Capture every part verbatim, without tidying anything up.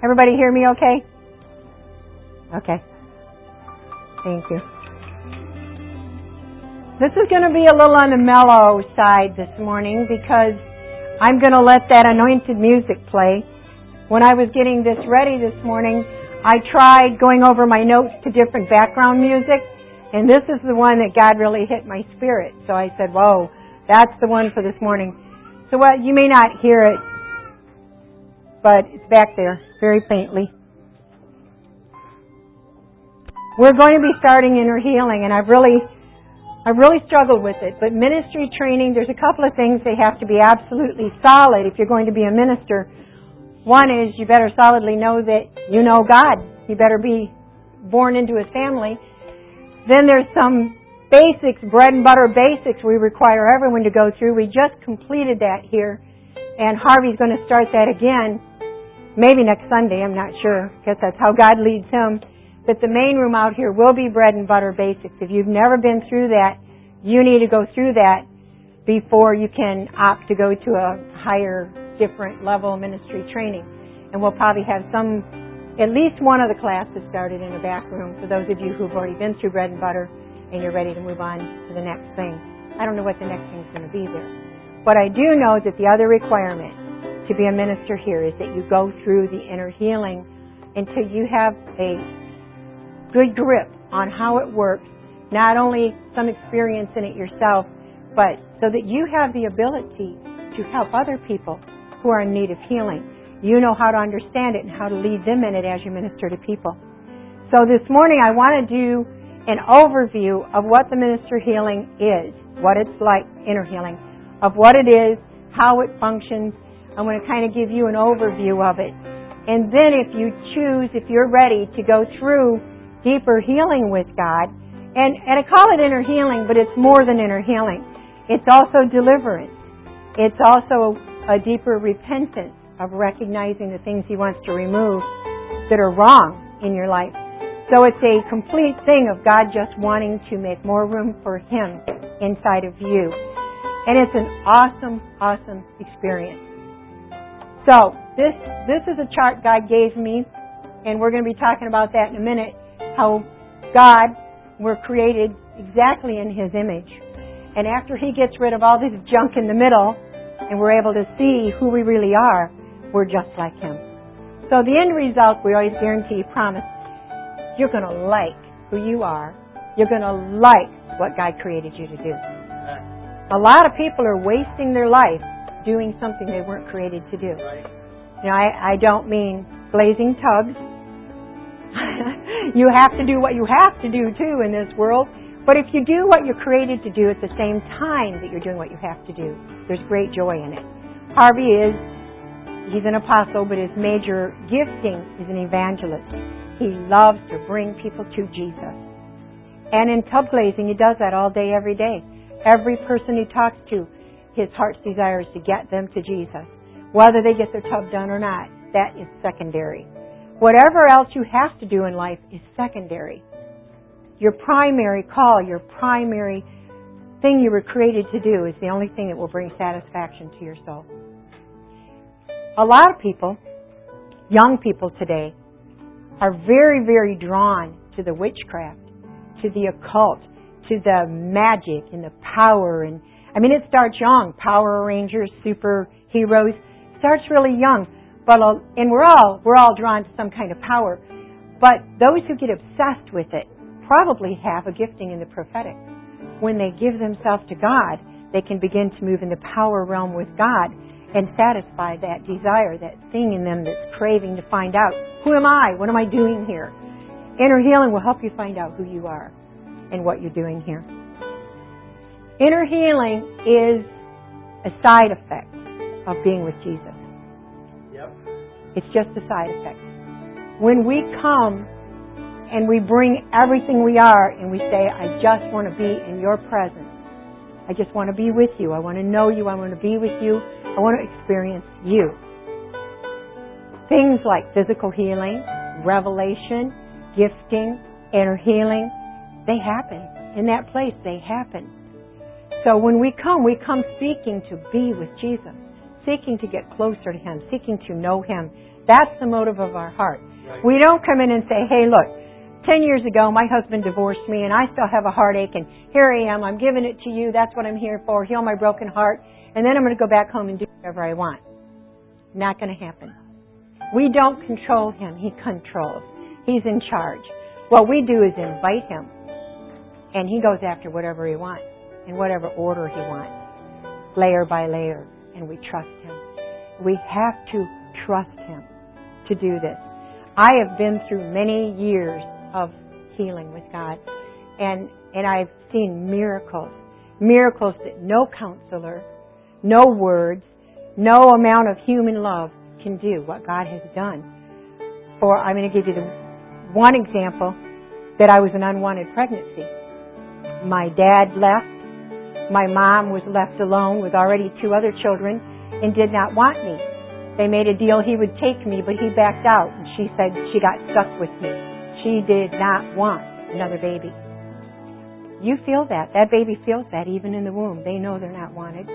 Everybody hear me okay? Okay. Thank you. This is going to be a little on the mellow side this morning because I'm going to let that anointed music play. When I was getting this ready this morning, I tried going over my notes to different background music, and this is the one that God really hit my spirit. So I said, whoa, that's the one for this morning. So what, you may not hear it, but it's back there very faintly. We're going to be starting inner healing, and I've really, I've really struggled with it. But ministry training, there's a couple of things they have to be absolutely solid if you're going to be a minister. One is you better solidly know that you know God. You better be born into His family. Then there's some basics, bread and butter basics we require everyone to go through. We just completed that here, and Harvey's going to start that again, maybe next Sunday, I'm not sure, because that's how God leads him. But the main room out here will be bread and butter basics. If you've never been through that, you need to go through that before you can opt to go to a higher, different level ministry training. And we'll probably have some, at least one of the classes started in the back room for those of you who've already been through bread and butter and you're ready to move on to the next thing. I don't know what the next thing's going to be there. But I do know that the other requirement to be a minister here is that you go through the inner healing until you have a good grip on how it works, not only some experience in it yourself, but so that you have the ability to help other people who are in need of healing. You know how to understand it and how to lead them in it as you minister to people. So this morning I want to do an overview of what the minister healing is, what it's like, inner healing, of what it is, how it functions. I'm going to kind of give you an overview of it. And then if you choose, if you're ready to go through deeper healing with God, and, and I call it inner healing, but it's more than inner healing. It's also deliverance. It's also a deeper repentance of recognizing the things He wants to remove that are wrong in your life. So it's a complete thing of God just wanting to make more room for Him inside of you. And it's an awesome, awesome experience. So this this is a chart God gave me, and we're going to be talking about that in a minute. How God, we're created exactly in His image. And after He gets rid of all this junk in the middle and we're able to see who we really are, we're just like Him. So the end result, we always guarantee, promise, you're going to like who you are. You're going to like what God created you to do. A lot of people are wasting their life doing something they weren't created to do. You know, I, I don't mean blazing tubs. You have to do what you have to do, too, in this world. But if you do what you're created to do at the same time that you're doing what you have to do, there's great joy in it. Harvey is, he's an apostle, but his major gifting is an evangelist. He loves to bring people to Jesus. And in tub glazing, he does that all day, every day. Every person he talks to, his heart's desire is to get them to Jesus. Whether they get their tub done or not, that is secondary. Whatever else you have to do in life is secondary. Your primary call, your primary thing you were created to do is the only thing that will bring satisfaction to your soul. A lot of people, young people today, are very, very drawn to the witchcraft, to the occult, to the magic and the power. And I mean, it starts young. Power Rangers, superheroes, starts really young. But and we're all we're all drawn to some kind of power. But those who get obsessed with it probably have a gifting in the prophetic. When they give themselves to God, they can begin to move in the power realm with God and satisfy that desire, that thing in them that's craving to find out, who am I? What am I doing here? Inner healing will help you find out who you are and what you're doing here. Inner healing is a side effect of being with Jesus. It's just a side effect. When we come and we bring everything we are and we say, I just want to be in your presence. I just want to be with you. I want to know you. I want to be with you. I want to experience you. Things like physical healing, revelation, gifting, inner healing, they happen. In that place, they happen. So when we come, we come seeking to be with Jesus, seeking to get closer to Him, seeking to know Him, That's the motive of our heart. We don't come in and say, hey, look, ten years ago my husband divorced me and I still have a heartache and here I am, I'm giving it to you, that's what I'm here for, heal my broken heart, and then I'm going to go back home and do whatever I want. Not going to happen. We don't control Him. He controls. He's in charge. What we do is invite Him, and He goes after whatever He wants, in whatever order He wants, layer by layer, and we trust Him. We have to trust Him to do this. I have been through many years of healing with God, and and I've seen miracles, miracles that no counselor, no words, no amount of human love can do what God has done. For I'm going to give you the one example that I was an unwanted pregnancy. My dad left. My mom was left alone with already two other children and did not want me. They made a deal he would take me, but he backed out. And she said she got stuck with me. She did not want another baby. You feel that. That baby feels that even in the womb. They know they're not wanted.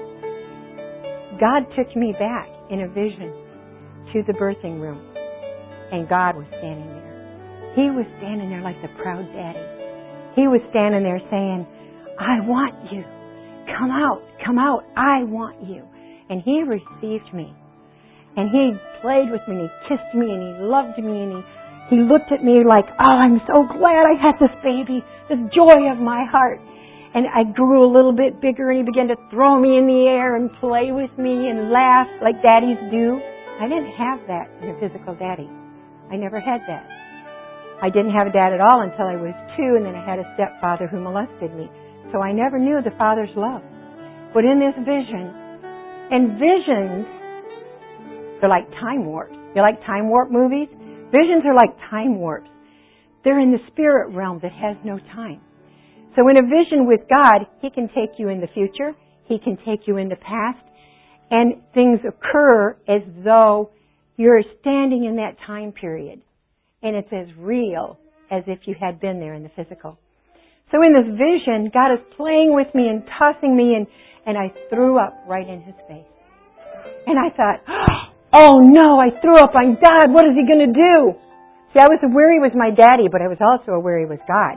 God took me back in a vision to the birthing room, and God was standing there. He was standing there like the proud daddy. He was standing there saying, I want you. Come out. Come out. I want you. And He received me. And He played with me, and He kissed me, and He loved me, and He, he looked at me like, oh, I'm so glad I had this baby, the joy of my heart. And I grew a little bit bigger, and He began to throw me in the air and play with me and laugh like daddies do. I didn't have that in a physical daddy. I never had that. I didn't have a dad at all until I was two, and then I had a stepfather who molested me. So I never knew the Father's love. But in this vision, and visions, they're like time warps. You like time warp movies? Visions are like time warps. They're in the spirit realm that has no time. So in a vision with God, He can take you in the future. He can take you in the past. And things occur as though you're standing in that time period. And it's as real as if you had been there in the physical. So in this vision, God is playing with me and tossing me, and, and I threw up right in His face. And I thought, oh no, I threw up on God. What is He going to do? See, I was aware He was my daddy, but I was also aware He was God.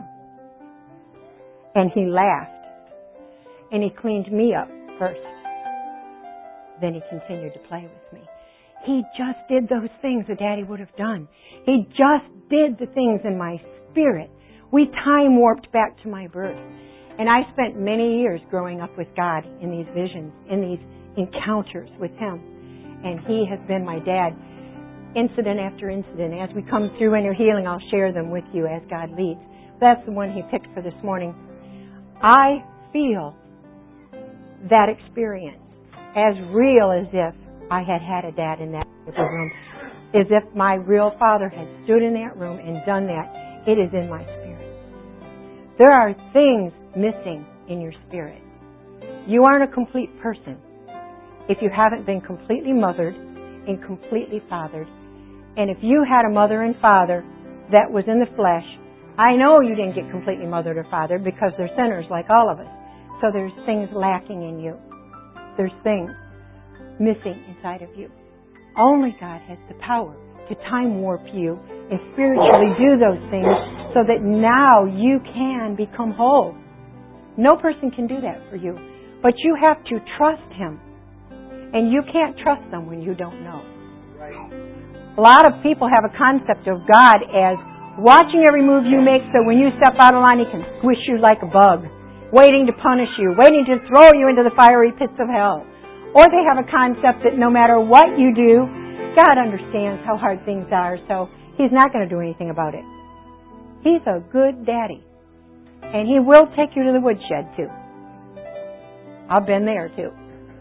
And He laughed. And He cleaned me up first. Then He continued to play with me. He just did those things a daddy would have done. He just did the things in my spirit. We time warped back to my birth. And I spent many years growing up with God in these visions, in these encounters with Him. And He has been my dad, incident after incident. As we come through inner healing, I'll share them with you as God leads. That's the one He picked for this morning. I feel that experience as real as if I had had a dad in that room, as if my real father had stood in that room and done that. It is in my spirit. There are things missing in your spirit. You aren't a complete person if you haven't been completely mothered and completely fathered. And if you had a mother and father that was in the flesh, I know you didn't get completely mothered or fathered because they're sinners like all of us. So there's things lacking in you. There's things missing inside of you. Only God has the power to time warp you and spiritually do those things so that now you can become whole. No person can do that for you. But you have to trust Him. And you can't trust them when you don't know. A lot of people have a concept of God as watching every move you make, so when you step out of line, He can squish you like a bug, waiting to punish you, waiting to throw you into the fiery pits of hell. Or they have a concept that no matter what you do, God understands how hard things are, so He's not going to do anything about it. He's a good daddy. And He will take you to the woodshed, too. I've been there, too.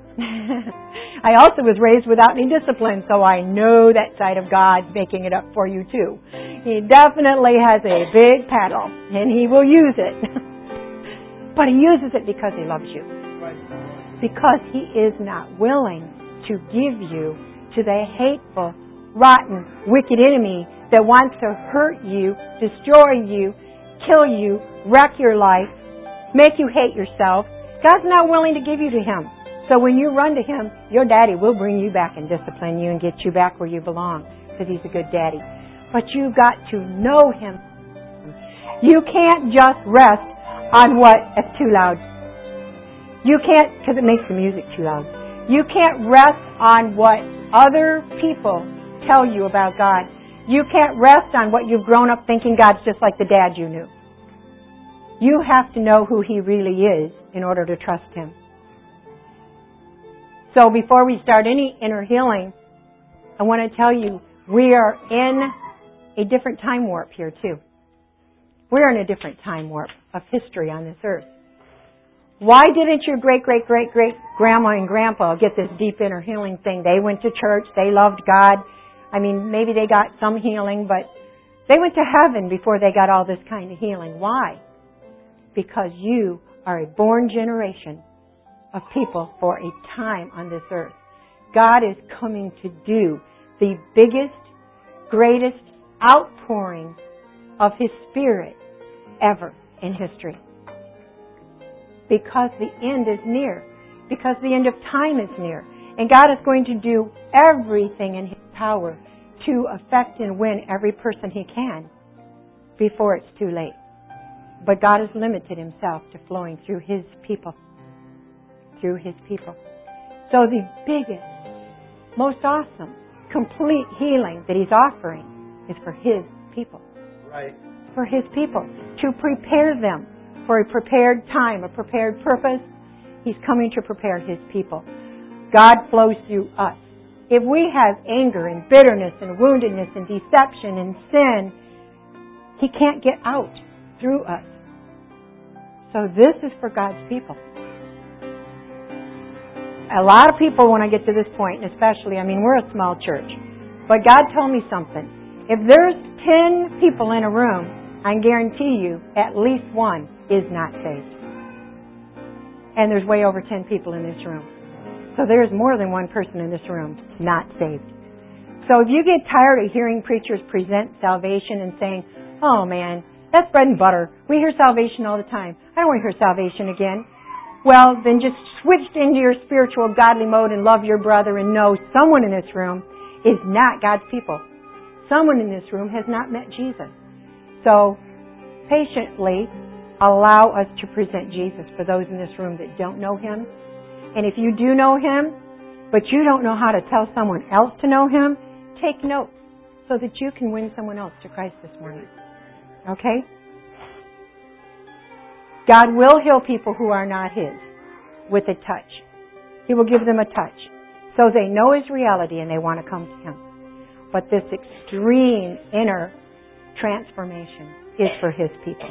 I also was raised without any discipline, so I know that side of God's making it up for you, too. He definitely has a big paddle, and He will use it. But He uses it because He loves you. Because He is not willing to give you to the hateful, rotten, wicked enemy that wants to hurt you, destroy you, kill you, wreck your life, make you hate yourself. God's not willing to give you to him. So when you run to Him, your daddy will bring you back and discipline you and get you back where you belong. because He's a good daddy. But you've got to know Him. You can't just rest on what... It's too loud. You can't, because it makes the music too loud. You can't rest on what other people tell you about God. You can't rest on what you've grown up thinking God's just like the dad you knew. You have to know who He really is in order to trust Him. So before we start any inner healing, I want to tell you, we are in a different time warp here too. We're in a different time warp of history on this earth. Why didn't your great, great, great, great grandma and grandpa get this deep inner healing thing? They went to church. They loved God. I mean, maybe they got some healing, but they went to heaven before they got all this kind of healing. Why? Because you are a born generation of people for a time on this earth. God is coming to do the biggest, greatest outpouring of His Spirit ever in history. Because the end is near. Because the end of time is near. And God is going to do everything in His power to affect and win every person He can before it's too late. But God has limited Himself to flowing through His people. Through His people. So the biggest, most awesome, complete healing that He's offering is for His people. Right. For His people. To prepare them for a prepared time, a prepared purpose. He's coming to prepare His people. God flows through us. If we have anger and bitterness and woundedness and deception and sin, He can't get out through us. So this is for God's people. A lot of people, when I get to this point, and especially, I mean, we're a small church, but God told me something. If there's ten people in a room, I guarantee you at least one is not saved. And there's way over ten people in this room. So there's more than one person in this room not saved. So if you get tired of hearing preachers present salvation and saying, oh man, that's bread and butter. We hear salvation all the time. I don't want to hear salvation again. Well, then just switch into your spiritual godly mode and love your brother and know someone in this room is not God's people. Someone in this room has not met Jesus. So, patiently allow us to present Jesus for those in this room that don't know Him. And if you do know Him, but you don't know how to tell someone else to know Him, take notes so that you can win someone else to Christ this morning. Okay? God will heal people who are not His with a touch. He will give them a touch so they know His reality and they want to come to Him. But this extreme inner transformation is for His people.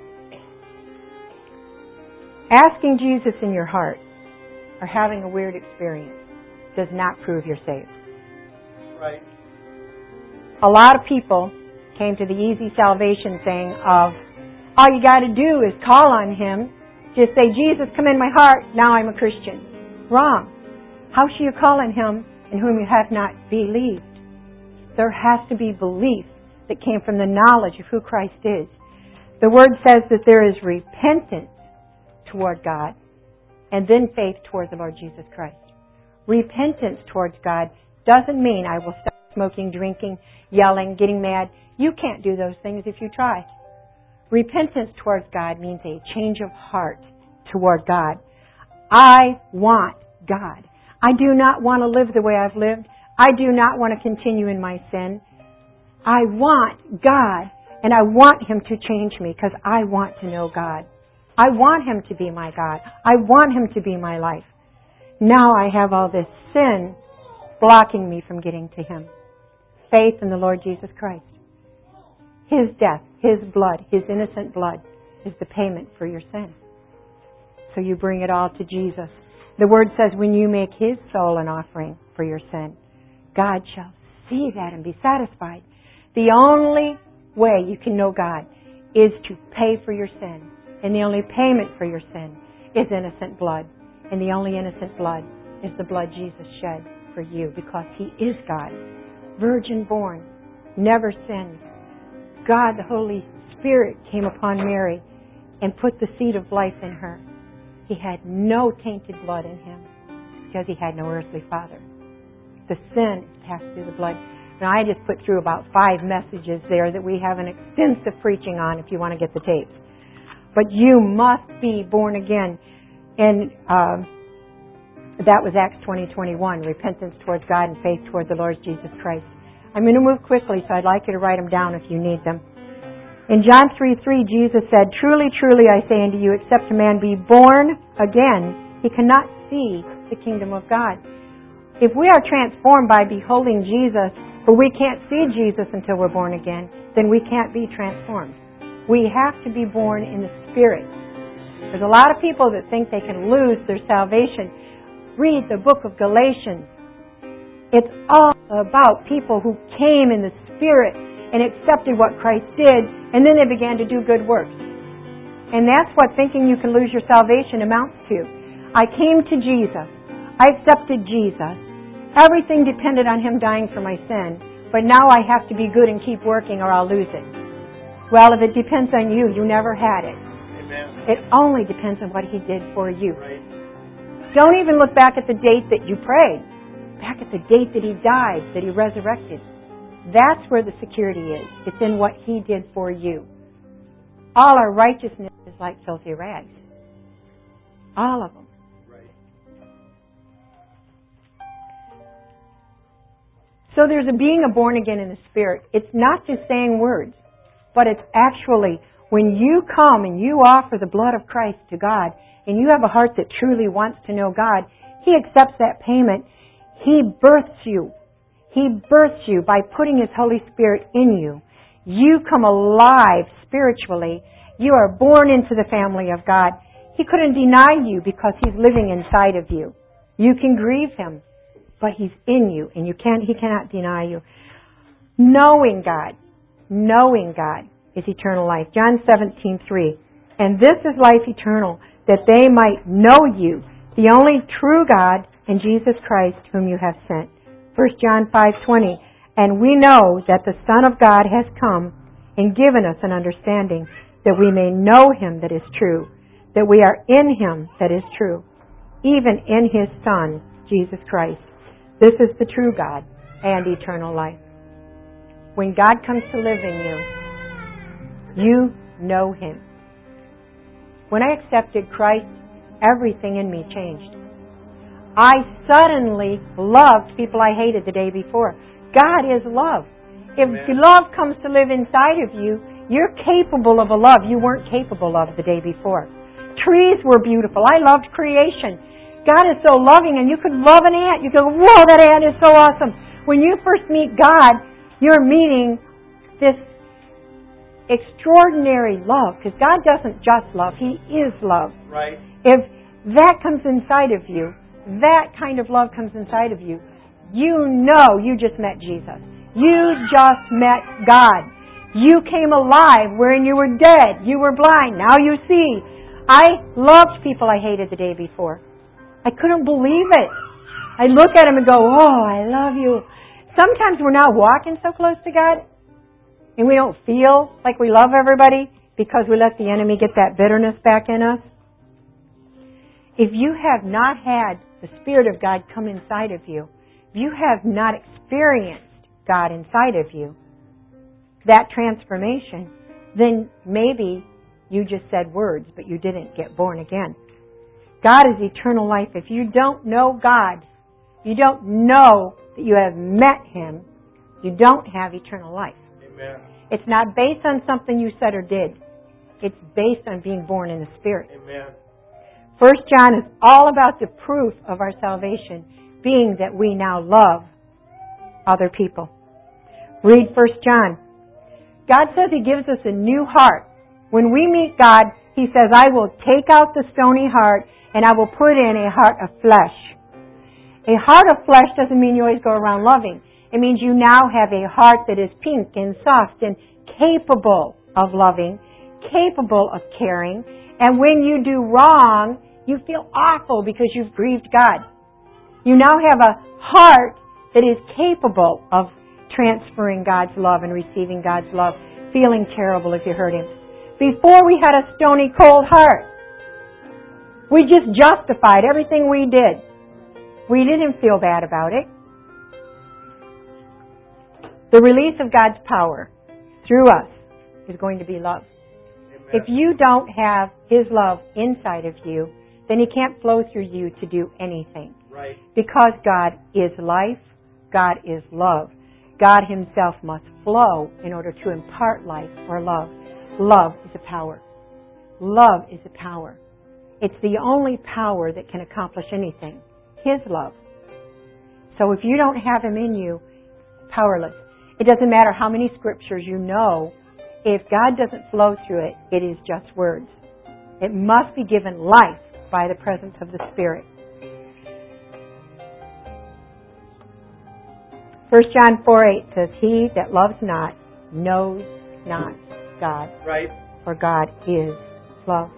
Asking Jesus in your heart or having a weird experience does not prove you're saved. Right. A lot of people came to the easy salvation thing of, all you got to do is call on Him. Just say, Jesus, come in my heart. Now I'm a Christian. Wrong. How shall you call on Him in whom you have not believed? There has to be belief that came from the knowledge of who Christ is. The Word says that there is repentance toward God and then faith toward the Lord Jesus Christ. Repentance towards God doesn't mean I will stop smoking, drinking, yelling, getting mad. You can't do those things if you try. Repentance towards God means a change of heart toward God. I want God. I do not want to live the way I've lived. I do not want to continue in my sin. I want God, and I want Him to change me because I want to know God. I want Him to be my God. I want Him to be my life. Now I have all this sin blocking me from getting to Him. Faith in the Lord Jesus Christ. His death, His blood, His innocent blood is the payment for your sin. So you bring it all to Jesus. The Word says when you make His soul an offering for your sin, God shall see that and be satisfied. The only way you can know God is to pay for your sin. And the only payment for your sin is innocent blood. And the only innocent blood is the blood Jesus shed for you because He is God. Virgin born, never sinned. God, the Holy Spirit, came upon Mary and put the seed of life in her. He had no tainted blood in Him because He had no earthly father. The sin passed through the blood. And I just put through about five messages there that we have an extensive preaching on if you want to get the tapes. But you must be born again. And uh, that was Acts twenty twenty-one, repentance towards God and faith toward the Lord Jesus Christ. I'm going to move quickly, so I'd like you to write them down if you need them. In John three three, Jesus said, "Truly, truly, I say unto you, except a man be born again, he cannot see the kingdom of God." If we are transformed by beholding Jesus, but we can't see Jesus until we're born again, then we can't be transformed. We have to be born in the Spirit. There's a lot of people that think they can lose their salvation. Read the book of Galatians. It's all about people who came in the Spirit and accepted what Christ did, and then they began to do good works. And that's what thinking you can lose your salvation amounts to. I came to Jesus. I accepted Jesus. Everything depended on Him dying for my sin, but now I have to be good and keep working or I'll lose it. Well, if it depends on you, you never had it. Amen. It only depends on what He did for you. Right. Don't even look back at the date that you prayed. Back at the date that He died, that He resurrected. That's where the security is. It's in what He did for you. All our righteousness is like filthy rags. All of them. So there's a being a born again in the Spirit. It's not just saying words, but it's actually when you come and you offer the blood of Christ to God and you have a heart that truly wants to know God, He accepts that payment. He births you. He births you by putting His Holy Spirit in you. You come alive spiritually. You are born into the family of God. He couldn't deny you because He's living inside of you. You can grieve Him, but He's in you, and you can't, He cannot deny you. Knowing God, knowing God is eternal life. John seventeen three. And this is life eternal, that they might know you, the only true God, and Jesus Christ, whom you have sent. First John five twenty. And we know that the Son of God has come and given us an understanding, that we may know Him that is true, that we are in Him that is true, even in His Son, Jesus Christ. This is the true God and eternal life. When God comes to live in you, you know Him. When I accepted Christ, everything in me changed. I suddenly loved people I hated the day before. God is love. If Amen. Love comes to live inside of you, you're capable of a love you weren't capable of the day before. Trees were beautiful. I loved creation. God is so loving, and you could love an ant. You go, whoa, that ant is so awesome. When you first meet God, you're meeting this extraordinary love, because God doesn't just love. He is love. Right. If that comes inside of you, that kind of love comes inside of you, you know you just met Jesus. You just met God. You came alive wherein you were dead. You were blind. Now you see. I loved people I hated the day before. I couldn't believe it. I look at Him and go, oh, I love you. Sometimes we're not walking so close to God and we don't feel like we love everybody because we let the enemy get that bitterness back in us. If you have not had the Spirit of God come inside of you, if you have not experienced God inside of you, that transformation, then maybe you just said words, but you didn't get born again. God is eternal life. If you don't know God, you don't know that you have met Him, you don't have eternal life. Amen. It's not based on something you said or did. It's based on being born in the Spirit. Amen. First John is all about the proof of our salvation, being that we now love other people. Read First John. God says He gives us a new heart. When we meet God, He says, I will take out the stony heart and I will put in a heart of flesh. A heart of flesh doesn't mean you always go around loving. It means you now have a heart that is pink and soft and capable of loving, capable of caring. And when you do wrong, you feel awful because you've grieved God. You now have a heart that is capable of transferring God's love and receiving God's love, feeling terrible if you hurt Him. Before we had a stony, cold heart. We just justified everything we did. We didn't feel bad about it. The release of God's power through us is going to be love. Amen. If you don't have His love inside of you, then He can't flow through you to do anything. Right. Because God is life, God is love. God Himself must flow in order to impart life or love. Love is a power. Love is a power. It's the only power that can accomplish anything. His love. So if you don't have Him in you, powerless. It doesn't matter how many scriptures you know. If God doesn't flow through it, it is just words. It must be given life by the presence of the Spirit. First John four eight says, He that loves not knows not God. Right. For God is love.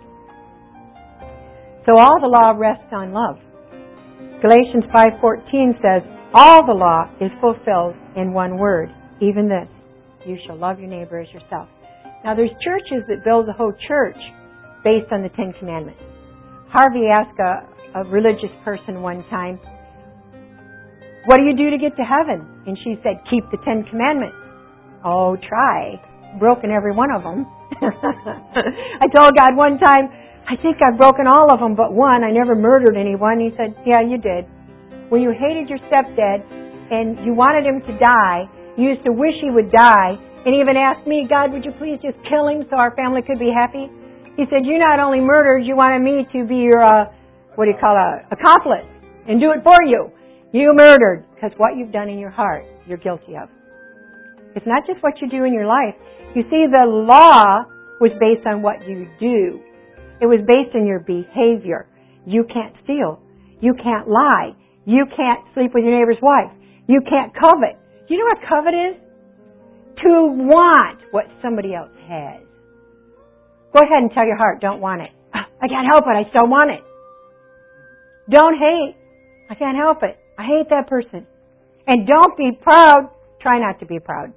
So all the law rests on love. Galatians five fourteen says, all the law is fulfilled in one word, even this, you shall love your neighbor as yourself. Now there's churches that build the whole church based on the Ten Commandments. Harvey asked a, a religious person one time, what do you do to get to heaven? And she said, keep the Ten Commandments. Oh, try. Broken every one of them. I told God one time, I think I've broken all of them but one. I never murdered anyone. He said, yeah, you did. When you hated your stepdad and you wanted him to die, you used to wish he would die, and even asked me, God, would you please just kill him so our family could be happy? He said, you not only murdered, you wanted me to be your, uh, what do you call it, accomplice, and do it for you. You murdered, because what you've done in your heart, you're guilty of. It's not just what you do in your life. You see, the law was based on what you do. It was based on your behavior. You can't steal. You can't lie. You can't sleep with your neighbor's wife. You can't covet. You know what covet is? To want what somebody else has. Go ahead and tell your heart, don't want it. I can't help it, I still want it. Don't hate. I can't help it. I hate that person. And don't be proud. Try not to be proud.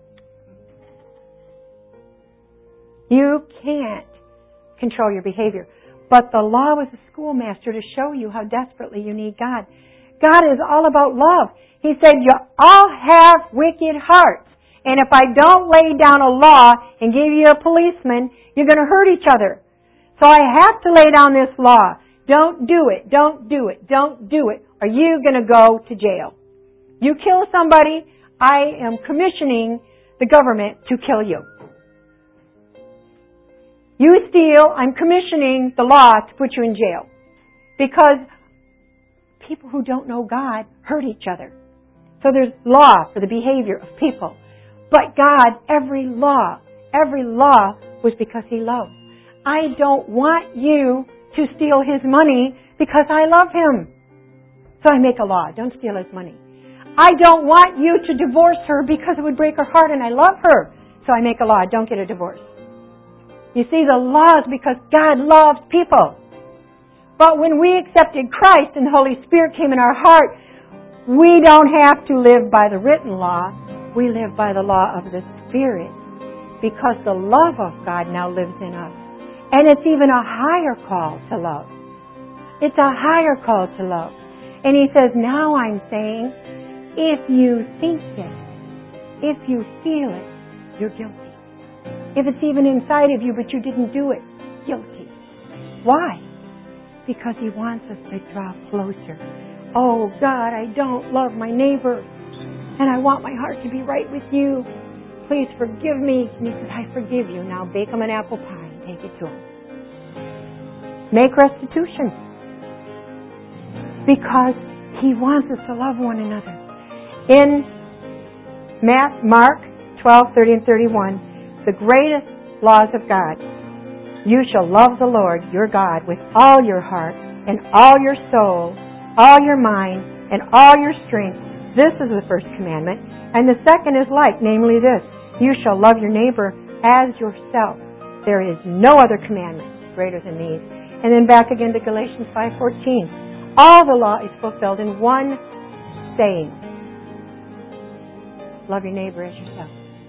You can't control your behavior. But the law was a schoolmaster to show you how desperately you need God. God is all about love. He said, you all have wicked hearts. And if I don't lay down a law and give you a policeman, you're going to hurt each other. So I have to lay down this law. Don't do it. Don't do it. Don't do it. Or you're going to go to jail. You kill somebody, I am commissioning the government to kill you. You steal, I'm commissioning the law to put you in jail. Because people who don't know God hurt each other. So there's law for the behavior of people. But God, every law, every law was because He loves. I don't want you to steal His money because I love Him. So I make a law, don't steal His money. I don't want you to divorce her because it would break her heart and I love her. So I make a law, don't get a divorce. You see, the law is because God loves people. But when we accepted Christ and the Holy Spirit came in our heart, we don't have to live by the written law. We live by the law of the Spirit because the love of God now lives in us. And it's even a higher call to love. It's a higher call to love. And He says, now I'm saying, if you think it, if you feel it, you're guilty. If it's even inside of you but you didn't do it, guilty. Why? Because He wants us to draw closer. Oh, God, I don't love my neighbor, and I want my heart to be right with you. Please forgive me. And He says, I forgive you. Now bake them an apple pie and take it to them. Make restitution. Because He wants us to love one another. In Mark twelve, thirty and thirty-one, the greatest laws of God. You shall love the Lord your God with all your heart and all your soul, all your mind, and all your strength. This is the first commandment. And the second is like, namely this, you shall love your neighbor as yourself. There is no other commandment greater than these. And then back again to Galatians five fourteen. All the law is fulfilled in one saying. Love your neighbor as yourself.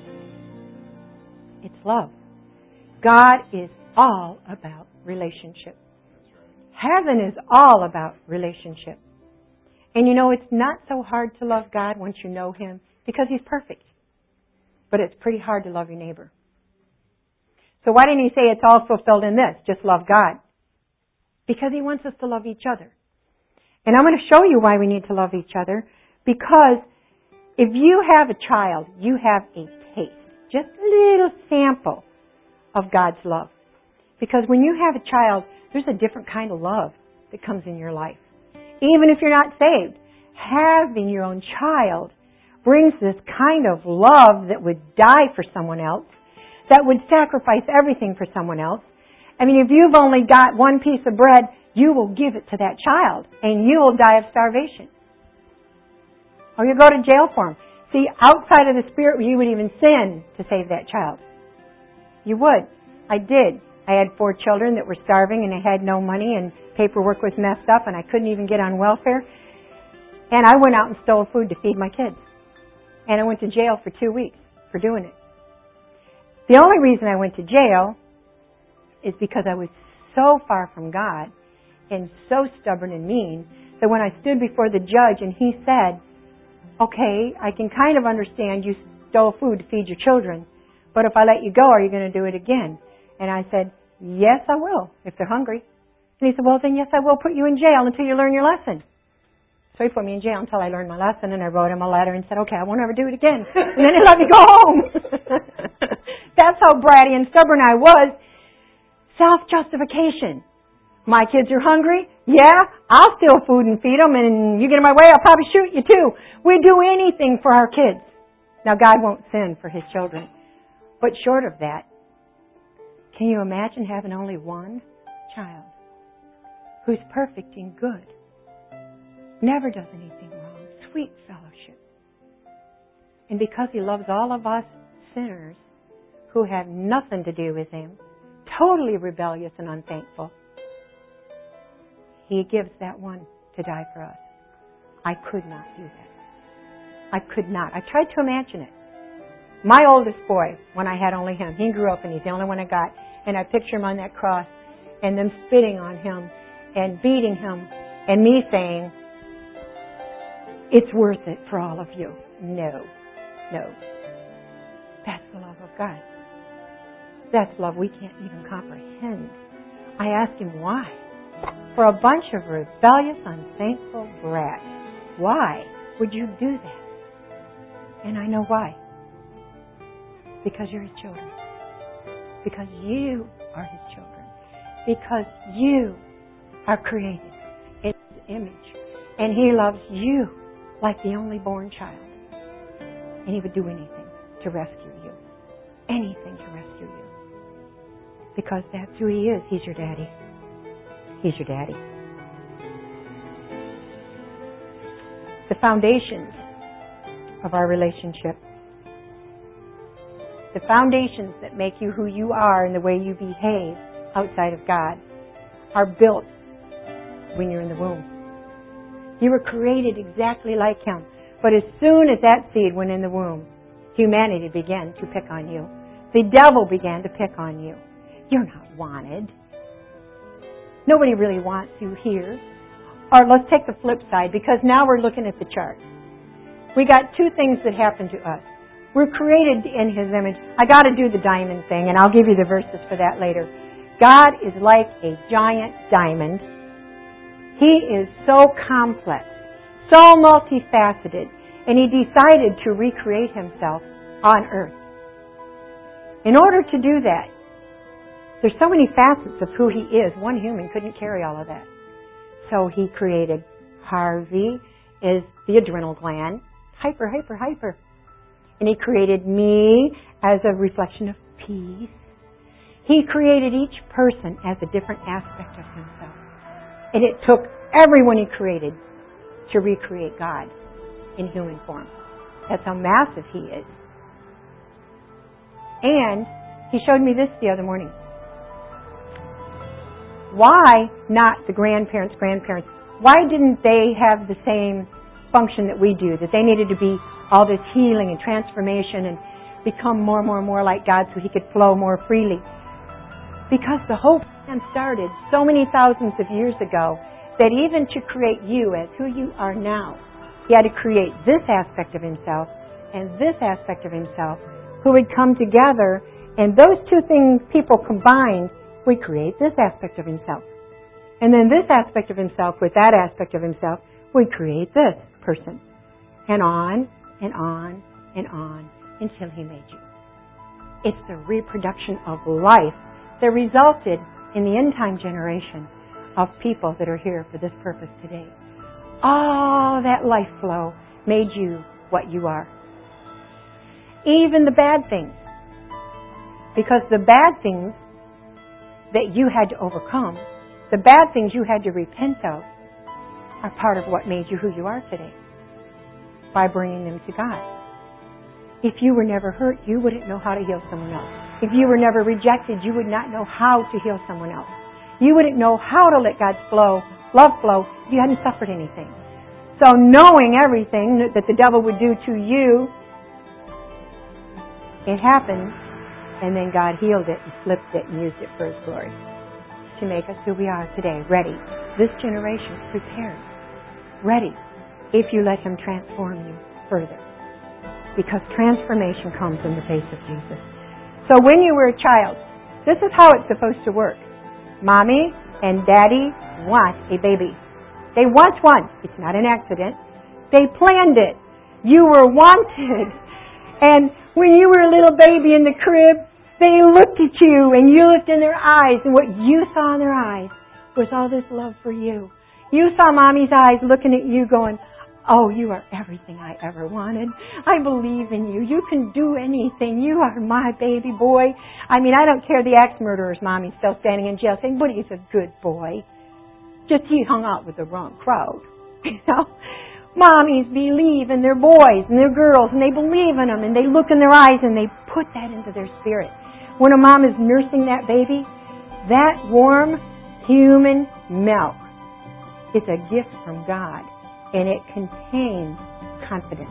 It's love. God is all about relationship. Heaven is all about relationship. And you know, it's not so hard to love God once you know Him because He's perfect. but it's pretty hard to love your neighbor. So why didn't he say it's all fulfilled in this? Just love God. Because he wants us to love each other. And I'm going to show you why we need to love each other. Because if you have a child, you have a taste, just a little sample of God's love. Because when you have a child, there's a different kind of love that comes in your life. Even if you're not saved, having your own child brings this kind of love that would die for someone else, that would sacrifice everything for someone else. I mean, if you've only got one piece of bread, you will give it to that child, and you will die of starvation. Or you go to jail for him. See, outside of the Spirit, you would even sin to save that child. You would. I did. I had four children that were starving, and I had no money, and paperwork was messed up, and I couldn't even get on welfare. And I went out and stole food to feed my kids. And I went to jail for two weeks for doing it. The only reason I went to jail is because I was so far from God and so stubborn and mean that when I stood before the judge and he said, okay, I can kind of understand you stole food to feed your children, but if I let you go, are you going to do it again? And I said, yes, I will, if they're hungry. And he said, well, then yes, I will put you in jail until you learn your lesson. So he put me in jail until I learned my lesson, and I wrote him a letter and said, okay, I won't ever do it again. And then he let me go home. That's how bratty and stubborn I was. Self-justification. My kids are hungry? Yeah, I'll steal food and feed them, and you get in my way, I'll probably shoot you too. We do anything for our kids. Now, God won't sin for His children. But short of that, can you imagine having only one child who's perfect and good? Never does anything wrong. Sweet fellowship. And because He loves all of us sinners who have nothing to do with Him, totally rebellious and unthankful, He gives that one to die for us. I could not do that. I could not. I tried to imagine it. My oldest boy, when I had only him, he grew up and he's the only one I got, and I picture him on that cross and them spitting on him and beating him and me saying, it's worth it for all of you. No, no. That's the love of God. That's love we can't even comprehend. I asked him why. For a bunch of rebellious, unthankful brats. Why would you do that? And I know why. Because you're His children. Because you are His children. Because you are created in His image. And He loves you like the only born child. And He would do anything to rescue you. Anything to rescue you. Because that's who He is. He's your daddy. He's your daddy. The foundations of our relationship, the foundations that make you who you are and the way you behave outside of God, are built when you're in the womb. You were created exactly like Him. But as soon as that seed went in the womb, humanity began to pick on you. The devil began to pick on you. You're not wanted. Nobody really wants you here. Or let's take the flip side, because now we're looking at the chart. We got two things that happen to us. We're created in His image. I got to do the diamond thing, and I'll give you the verses for that later. God is like a giant diamond. He is so complex, so multifaceted, and He decided to recreate Himself on earth. In order to do that, there's so many facets of who He is. One human couldn't carry all of that. So He created Harvey is the adrenal gland. Hyper, hyper, hyper. And He created me as a reflection of peace. He created each person as a different aspect of Himself. And it took everyone He created to recreate God in human form. That's how massive He is. And He showed me this the other morning. Why not the grandparents, grandparents? Why didn't they have the same function that we do? That they needed to be all this healing and transformation and become more and more and more like God so He could flow more freely? Because the whole plan started so many thousands of years ago that even to create you as who you are now, He had to create this aspect of Himself and this aspect of Himself who would come together, and those two things, people combined, would create this aspect of himself. And then this aspect of himself with that aspect of himself would create this person. And on and on and on until he made you. It's the reproduction of life that resulted in the end time generation of people that are here for this purpose today. All that life flow made you what you are. Even the bad things. Because the bad things that you had to overcome, the bad things you had to repent of, are part of what made you who you are today. By bringing them to God. If you were never hurt, you wouldn't know how to heal someone else. If you were never rejected, you would not know how to heal someone else. You wouldn't know how to let God's flow, love flow, if you hadn't suffered anything. So knowing everything that the devil would do to you, it happened, and then God healed it and flipped it and used it for His glory to make us who we are today, ready. This generation prepared, ready, if you let Him transform you further. Because transformation comes in the face of Jesus. So when you were a child, this is how it's supposed to work. Mommy and Daddy want a baby. They want one. It's not an accident. They planned it. You were wanted. And when you were a little baby in the crib, they looked at you and you looked in their eyes, and what you saw in their eyes was all this love for you. You saw Mommy's eyes looking at you going, oh, you are everything I ever wanted. I believe in you. You can do anything. You are my baby boy. I mean, I don't care the axe murderer's mommy's still standing in jail saying, but he's a good boy. Just he hung out with the wrong crowd. You know? Mommies believe in their boys and their girls, and they believe in them, and they look in their eyes, and they put that into their spirit. When a mom is nursing that baby, that warm human milk is a gift from God. And it contains confidence.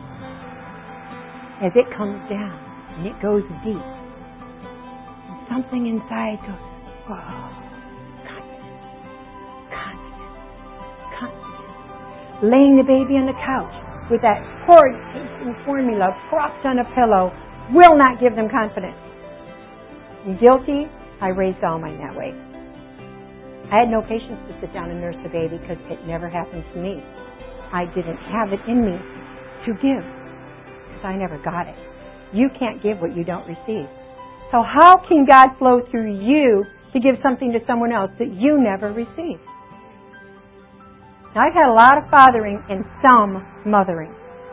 As it comes down and it goes deep, and something inside goes, whoa, confidence, confidence, confidence. Laying the baby on the couch with that horrid tasting formula propped on a pillow will not give them confidence. I'm guilty. I raised all mine that way. I had no patience to sit down and nurse the baby because it never happened to me. I didn't have it in me to give because I never got it. You can't give what you don't receive. So how can God flow through you to give something to someone else that you never received? Now, I've had a lot of fathering and some mothering.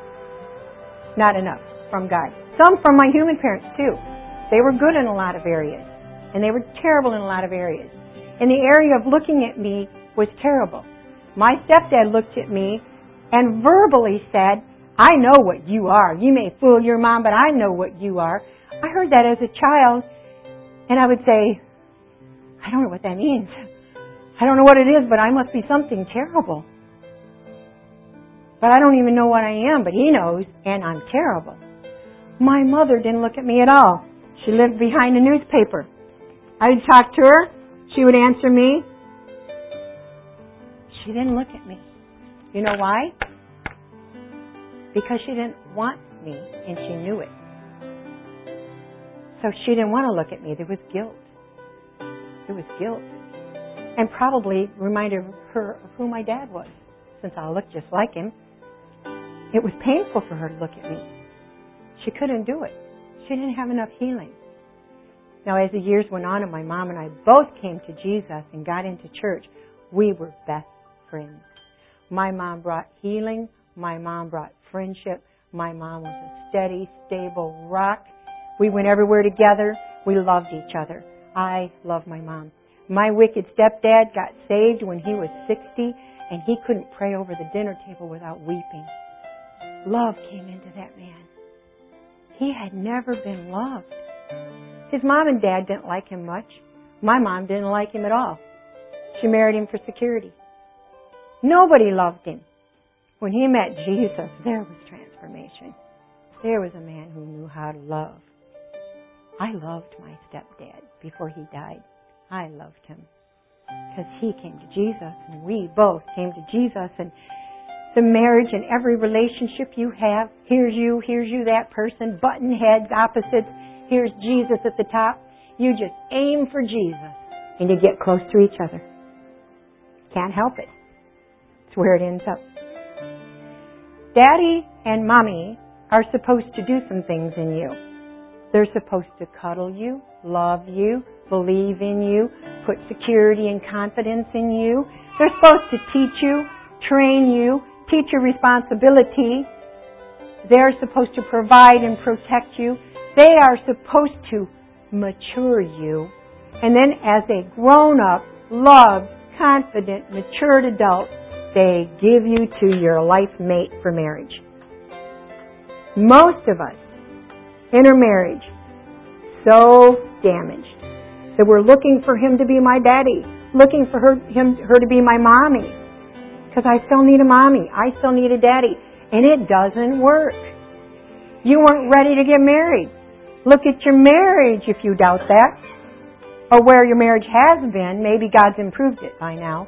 Not enough from God. Some from my human parents too. They were good in a lot of areas and they were terrible in a lot of areas. And the area of looking at me was terrible. My stepdad looked at me and verbally said, I know what you are. You may fool your mom, but I know what you are. I heard that as a child, and I would say, I don't know what that means. I don't know what it is, but I must be something terrible. But I don't even know what I am, but he knows, and I'm terrible. My mother didn't look at me at all. She lived behind a newspaper. I would talk to her. She would answer me. She didn't look at me. You know why? Because she didn't want me, and she knew it. So she didn't want to look at me. There was guilt. There was guilt. And probably reminded her of who my dad was, since I looked just like him. It was painful for her to look at me. She couldn't do it. She didn't have enough healing. Now, as the years went on and my mom and I both came to Jesus and got into church, we were best friends. My mom brought healing. My mom brought friendship. My mom was a steady, stable rock. We went everywhere together. We loved each other. I love my mom. My wicked stepdad got saved when he was sixty, and he couldn't pray over the dinner table without weeping. Love came into that man. He had never been loved. His mom and dad didn't like him much. My mom didn't like him at all. She married him for security. Nobody loved him. When he met Jesus, there was transformation. There was a man who knew how to love. I loved my stepdad before he died. I loved him because he came to Jesus, and we both came to Jesus. And the marriage and every relationship you have, here's you, here's you, that person, button heads, opposites, Here's Jesus at the top. You just aim for Jesus and you get close to each other. Can't help it. It's where it ends up. Daddy and Mommy are supposed to do some things in you. They're supposed to cuddle you, love you, believe in you, put security and confidence in you. They're supposed to teach you, train you, teach you responsibility. They're supposed to provide and protect you. They are supposed to mature you. And then as a grown-up, loved, confident, matured adult, they give you to your life mate for marriage. Most of us enter marriage so damaged that we're looking for him to be my daddy, looking for her, him, her to be my mommy, because I still need a mommy. I still need a daddy. And it doesn't work. You weren't ready to get married. Look at your marriage if you doubt that. Or where your marriage has been. Maybe God's improved it by now.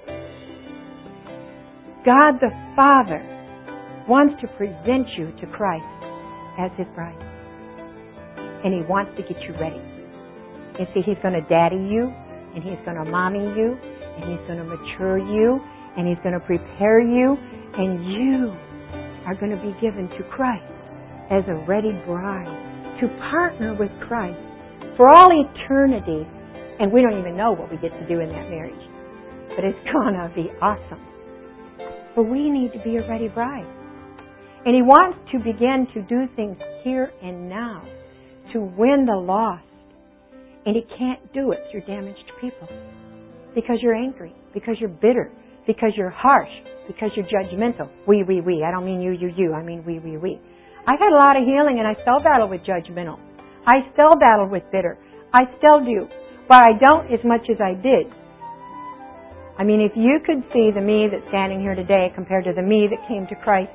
God the Father wants to present you to Christ as His bride. And He wants to get you ready. You see, He's going to daddy you, and He's going to mommy you, and He's going to mature you, and He's going to prepare you, and you are going to be given to Christ as a ready bride to partner with Christ for all eternity. And we don't even know what we get to do in that marriage. But it's going to be awesome. But we need to be a ready bride. And He wants to begin to do things here and now to win the lost. And He can't do it through damaged people. Because you're angry. Because you're bitter. Because you're harsh. Because you're judgmental. We, we, we. I don't mean you, you, you. I mean we, we, we. I've had a lot of healing and I still battle with judgmental. I still battle with bitter. I still do. But I don't as much as I did. I mean, if you could see the me that's standing here today compared to the me that came to Christ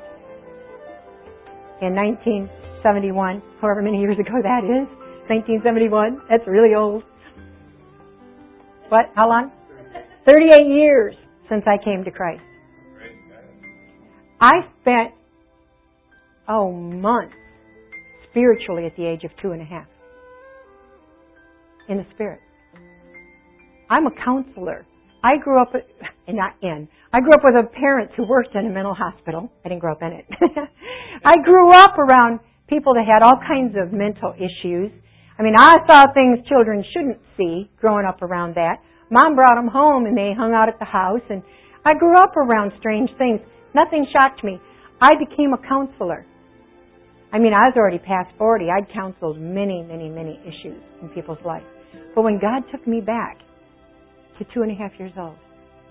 in nineteen seventy-one, however many years ago that is, nineteen seventy-one, that's really old. What? How long? thirty-eight years since I came to Christ. I spent, oh, months spiritually at the age of two and a half. In the Spirit. I'm a counselor. I grew up, and not in, I grew up with a parents who worked in a mental hospital. I didn't grow up in it. I grew up around people that had all kinds of mental issues. I mean, I saw things children shouldn't see growing up around that. Mom brought them home and they hung out at the house, and I grew up around strange things. Nothing shocked me. I became a counselor. I mean, I was already past forty. I'd counseled many, many, many issues in people's lives. But when God took me back to two and a half years old,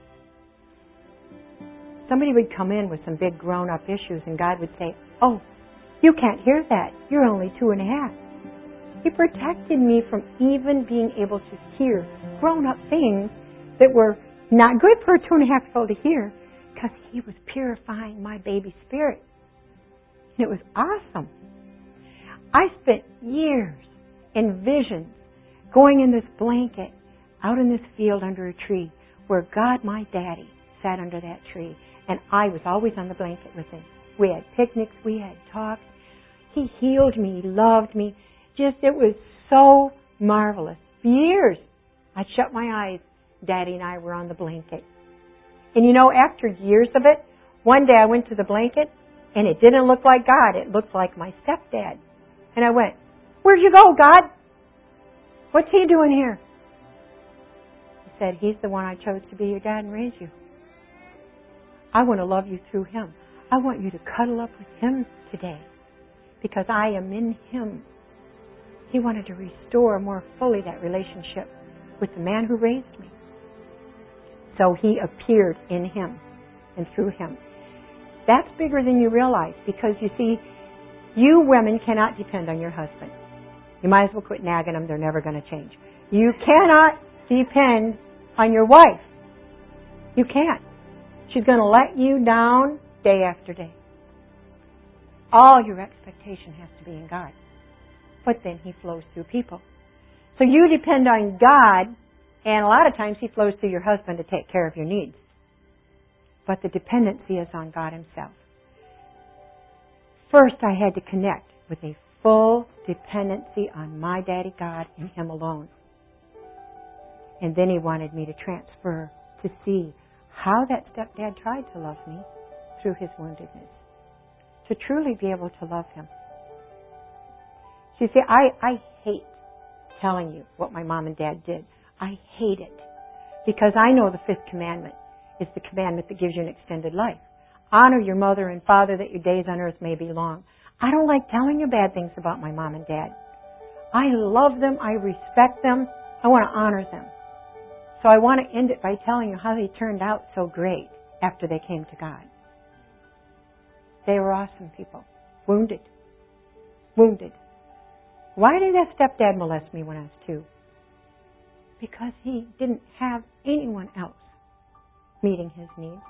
somebody would come in with some big grown-up issues and God would say, oh, you can't hear that. You're only two and a half. He protected me from even being able to hear grown-up things that were not good for a two and a half year old to hear because He was purifying my baby spirit. And it was awesome. I spent years in visions going in this blanket out in this field under a tree where God, my daddy, sat under that tree. And I was always on the blanket with Him. We had picnics. We had talks. He healed me. He loved me. Just, it was so marvelous. For years, I shut my eyes. Daddy and I were on the blanket. And you know, after years of it, one day I went to the blanket and it didn't look like God. It looked like my stepdad. And I went, where'd you go, God? What's He doing here? He said, He's the one I chose to be your dad and raise you. I want to love you through Him. I want you to cuddle up with Him today because I am in Him. He wanted to restore more fully that relationship with the man who raised me. So He appeared in Him and through Him. That's bigger than you realize because, you see, you women cannot depend on your husband. You might as well quit nagging them. They're never going to change. You cannot depend on your wife. You can't. She's going to let you down day after day. All your expectation has to be in God. But then He flows through people. So you depend on God, and a lot of times He flows through your husband to take care of your needs. But the dependency is on God Himself. First, I had to connect with a full dependency on my daddy God and Him alone. And then He wanted me to transfer to see how that stepdad tried to love me through his woundedness. To truly be able to love him. You see, I, I hate telling you what my mom and dad did. I hate it. Because I know the fifth commandment is the commandment that gives you an extended life. Honor your mother and father that your days on earth may be long. I don't like telling you bad things about my mom and dad. I love them. I respect them. I want to honor them. So I want to end it by telling you how they turned out so great after they came to God. They were awesome people. Wounded. Wounded. Why did that stepdad molest me when I was two? Because he didn't have anyone else meeting his needs.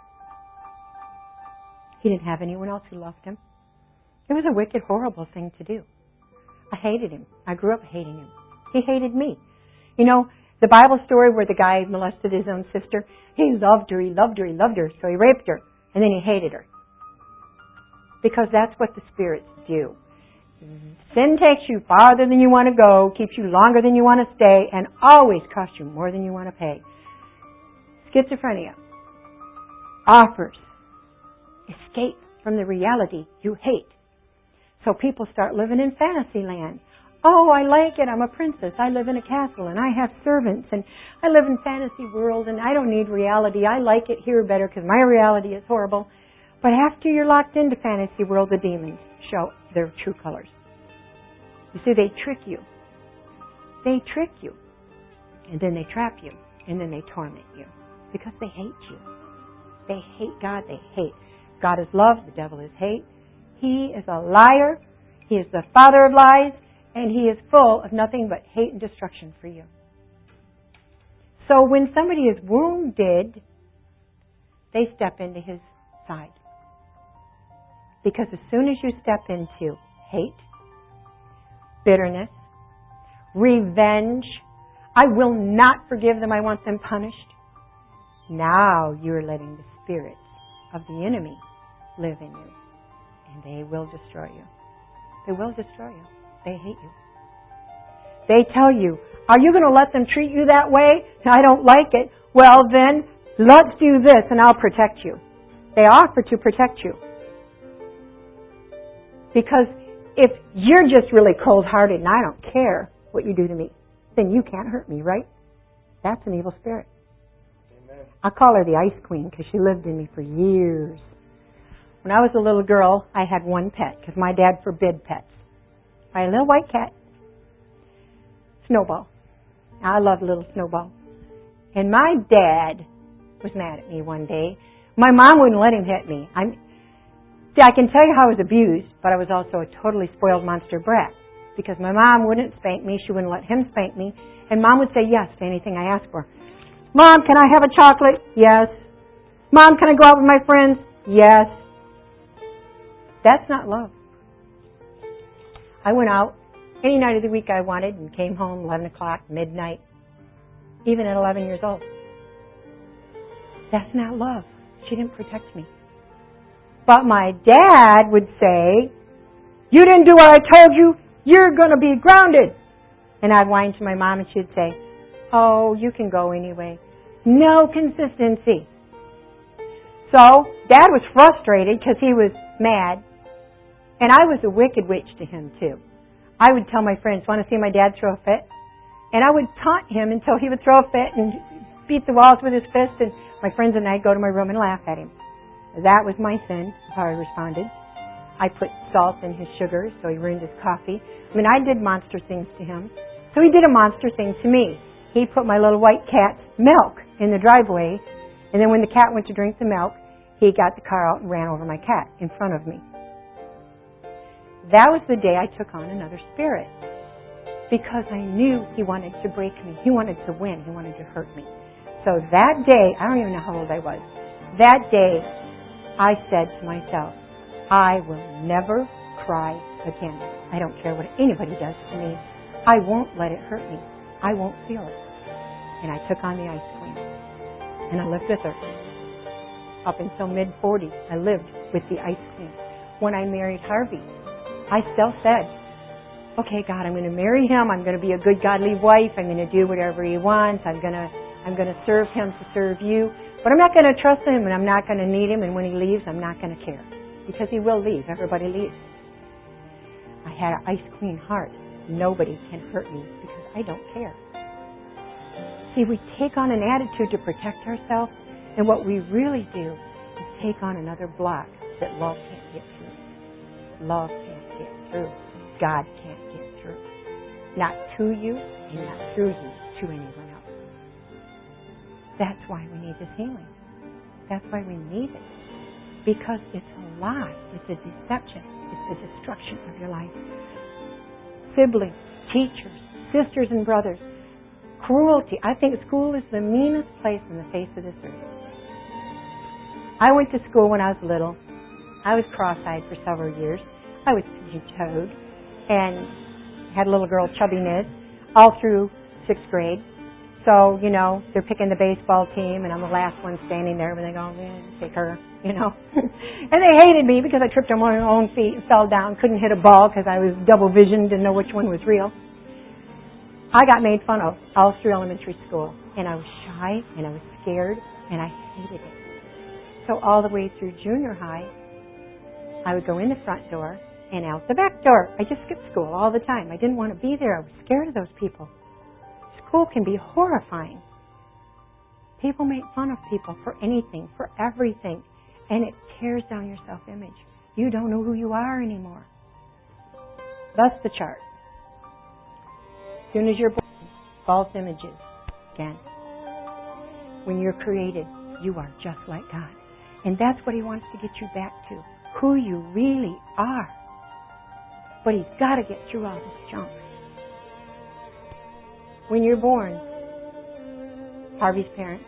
He didn't have anyone else who loved him. It was a wicked, horrible thing to do. I hated him. I grew up hating him. He hated me. You know, the Bible story where the guy molested his own sister, he loved her, he loved her, he loved her, so he raped her, and then he hated her. Because that's what the spirits do. Sin takes you farther than you want to go, keeps you longer than you want to stay, and always costs you more than you want to pay. Schizophrenia offers escape from the reality you hate. So people start living in fantasy land. Oh, I like it. I'm a princess. I live in a castle and I have servants and I live in fantasy world and I don't need reality. I like it here better because my reality is horrible. But after you're locked into fantasy world, the demons show their true colors. You see, they trick you. They trick you. And then they trap you. And then they torment you. Because they hate you. They hate God. They hate. God is love. The devil is hate. He is a liar. He is the father of lies. And he is full of nothing but hate and destruction for you. So when somebody is wounded, they step into his side. Because as soon as you step into hate, bitterness, revenge, I will not forgive them, I want them punished. Now you're letting the spirits of the enemy live in you. And they will destroy you. They will destroy you. They hate you. They tell you, are you going to let them treat you that way? I don't like it. Well then, let's do this and I'll protect you. They offer to protect you. Because if you're just really cold-hearted and I don't care what you do to me, then you can't hurt me, right? That's an evil spirit. Amen. I call her the Ice Queen because she lived in me for years. When I was a little girl, I had one pet because my dad forbid pets. I had a little white cat, Snowball. I loved little Snowball. And my dad was mad at me one day. My mom wouldn't let him hit me. I'm, see, I can tell you how I was abused, but I was also a totally spoiled monster brat. Because my mom wouldn't spank me, she wouldn't let him spank me, and Mom would say yes to anything I asked for. Mom, can I have a chocolate? Yes. Mom, can I go out with my friends? Yes. That's not love. I went out any night of the week I wanted and came home eleven o'clock, midnight, even at eleven years old. That's not love. She didn't protect me. But my dad would say, you didn't do what I told you, you're going to be grounded. And I'd whine to my mom and she'd say, oh, you can go anyway. No consistency. So Dad was frustrated because he was mad. And I was a wicked witch to him too. I would tell my friends, want to see my dad throw a fit? And I would taunt him until he would throw a fit and beat the walls with his fist. And my friends and I'd go to my room and laugh at him. That was my sin, how I responded. I put salt in his sugar, so he ruined his coffee. I mean, I did monster things to him. So he did a monster thing to me. He put my little white cat's milk in the driveway, and then when the cat went to drink the milk, he got the car out and ran over my cat in front of me. That was the day I took on another spirit. Because I knew he wanted to break me. He wanted to win. He wanted to hurt me. So that day, I don't even know how old I was. That day, I said to myself, I will never cry again. I don't care what anybody does to me. I won't let it hurt me. I won't feel it. And I took on the Ice Queen. And I lived with her. Up until mid forties, I lived with the Ice Queen. When I married Harvey, I still said, okay, God, I'm going to marry him. I'm going to be a good, godly wife. I'm going to do whatever he wants. I'm going to, I'm going to serve him to serve you. But I'm not going to trust him, and I'm not going to need him. And when he leaves, I'm not going to care. Because he will leave. Everybody leaves. I had an ice clean heart. Nobody can hurt me because I don't care. See, we take on an attitude to protect ourselves, and what we really do is take on another block that love can't get through. Love can't get through. God can't get through. Not to you and not through you to anyone else. That's why we need this healing. That's why we need it. Because it's a lie. It's a deception. It's the destruction of your life. Siblings, teachers, sisters and brothers, cruelty. I think school is the meanest place on the face of this earth. I went to school when I was little. I was cross-eyed for several years. I was pigeon-toed and had a little girl chubbiness all through sixth grade. So, you know, they're picking the baseball team, and I'm the last one standing there, and they go, man, take her, you know. And they hated me because I tripped on my own feet and fell down, couldn't hit a ball because I was double-visioned, didn't know which one was real. I got made fun of all through elementary school, and I was shy, and I was scared, and I hated it. So all the way through junior high, I would go in the front door and out the back door. I just skipped school all the time. I didn't want to be there. I was scared of those people. School can be horrifying. People make fun of people for anything, for everything, and it tears down your self-image. You don't know who you are anymore. Thus the chart. As soon as you're born, false images again. When you're created, you are just like God. And that's what He wants to get you back to, who you really are. But He's got to get through all this junk. When you're born, Harvey's parents,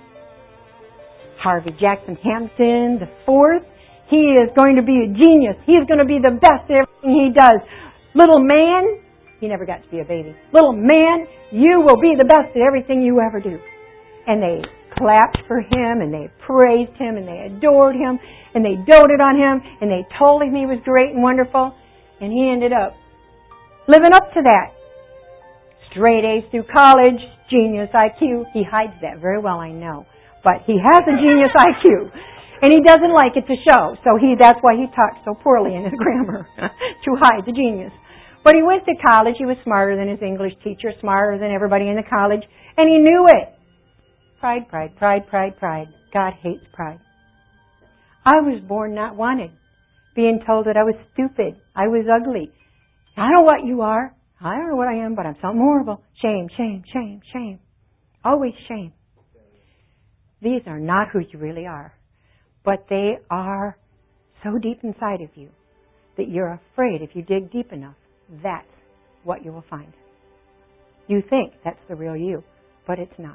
Harvey Jackson Hampton the fourth, he is going to be a genius. He's going to be the best at everything he does. Little man, he never got to be a baby. Little man, you will be the best at everything you ever do. And they clapped for him, and they praised him, and they adored him, and they doted on him, and they told him he was great and wonderful, and he ended up living up to that. Straight A's through college, genius I Q. He hides that very well, I know. But he has a genius I Q. And he doesn't like it to show. So he that's why he talks so poorly in his grammar, to hide the genius. But he went to college. He was smarter than his English teacher, smarter than everybody in the college. And he knew it. Pride, pride, pride, pride, pride. God hates pride. I was born not wanted. Being told that I was stupid. I was ugly. I know what you are. I don't know what I am, but I'm something horrible. Shame, shame, shame, shame. Always shame. These are not who you really are. But they are so deep inside of you that you're afraid if you dig deep enough, that's what you will find. You think that's the real you, but it's not.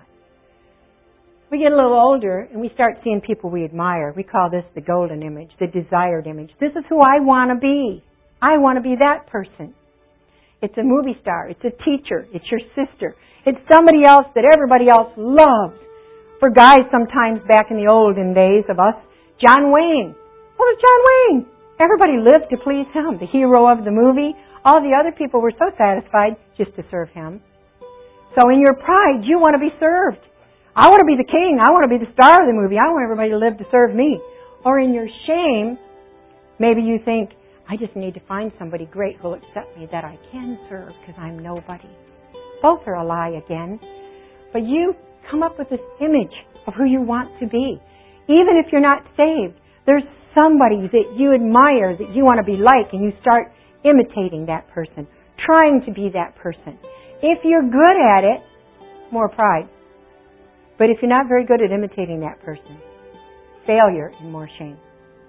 We get a little older and we start seeing people we admire. We call this the golden image, the desired image. This is who I want to be. I want to be that person. It's a movie star. It's a teacher. It's your sister. It's somebody else that everybody else loves. For guys, sometimes back in the olden days of us, John Wayne. What was John Wayne? Everybody lived to please him, the hero of the movie. All the other people were so satisfied just to serve him. So in your pride, you want to be served. I want to be the king. I want to be the star of the movie. I want everybody to live to serve me. Or in your shame, maybe you think, I just need to find somebody great who will accept me that I can serve because I'm nobody. Both are a lie again. But you come up with this image of who you want to be. Even if you're not saved, there's somebody that you admire, that you want to be like, and you start imitating that person, trying to be that person. If you're good at it, more pride. But if you're not very good at imitating that person, failure and more shame.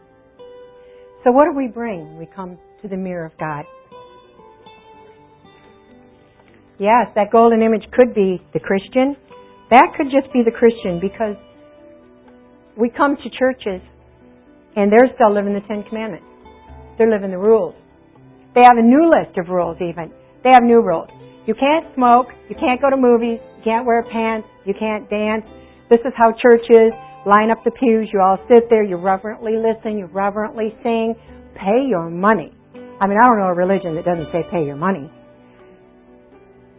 So what do we bring when we come to the mirror of God? Yes, that golden image could be the Christian. That could just be the Christian because we come to churches and they're still living the Ten Commandments. They're living the rules. They have a new list of rules even. They have new rules. You can't smoke. You can't go to movies. You can't wear pants. You can't dance. This is how church is. Line up the pews. You all sit there. You reverently listen. You reverently sing. Pay your money. I mean, I don't know a religion that doesn't say pay your money.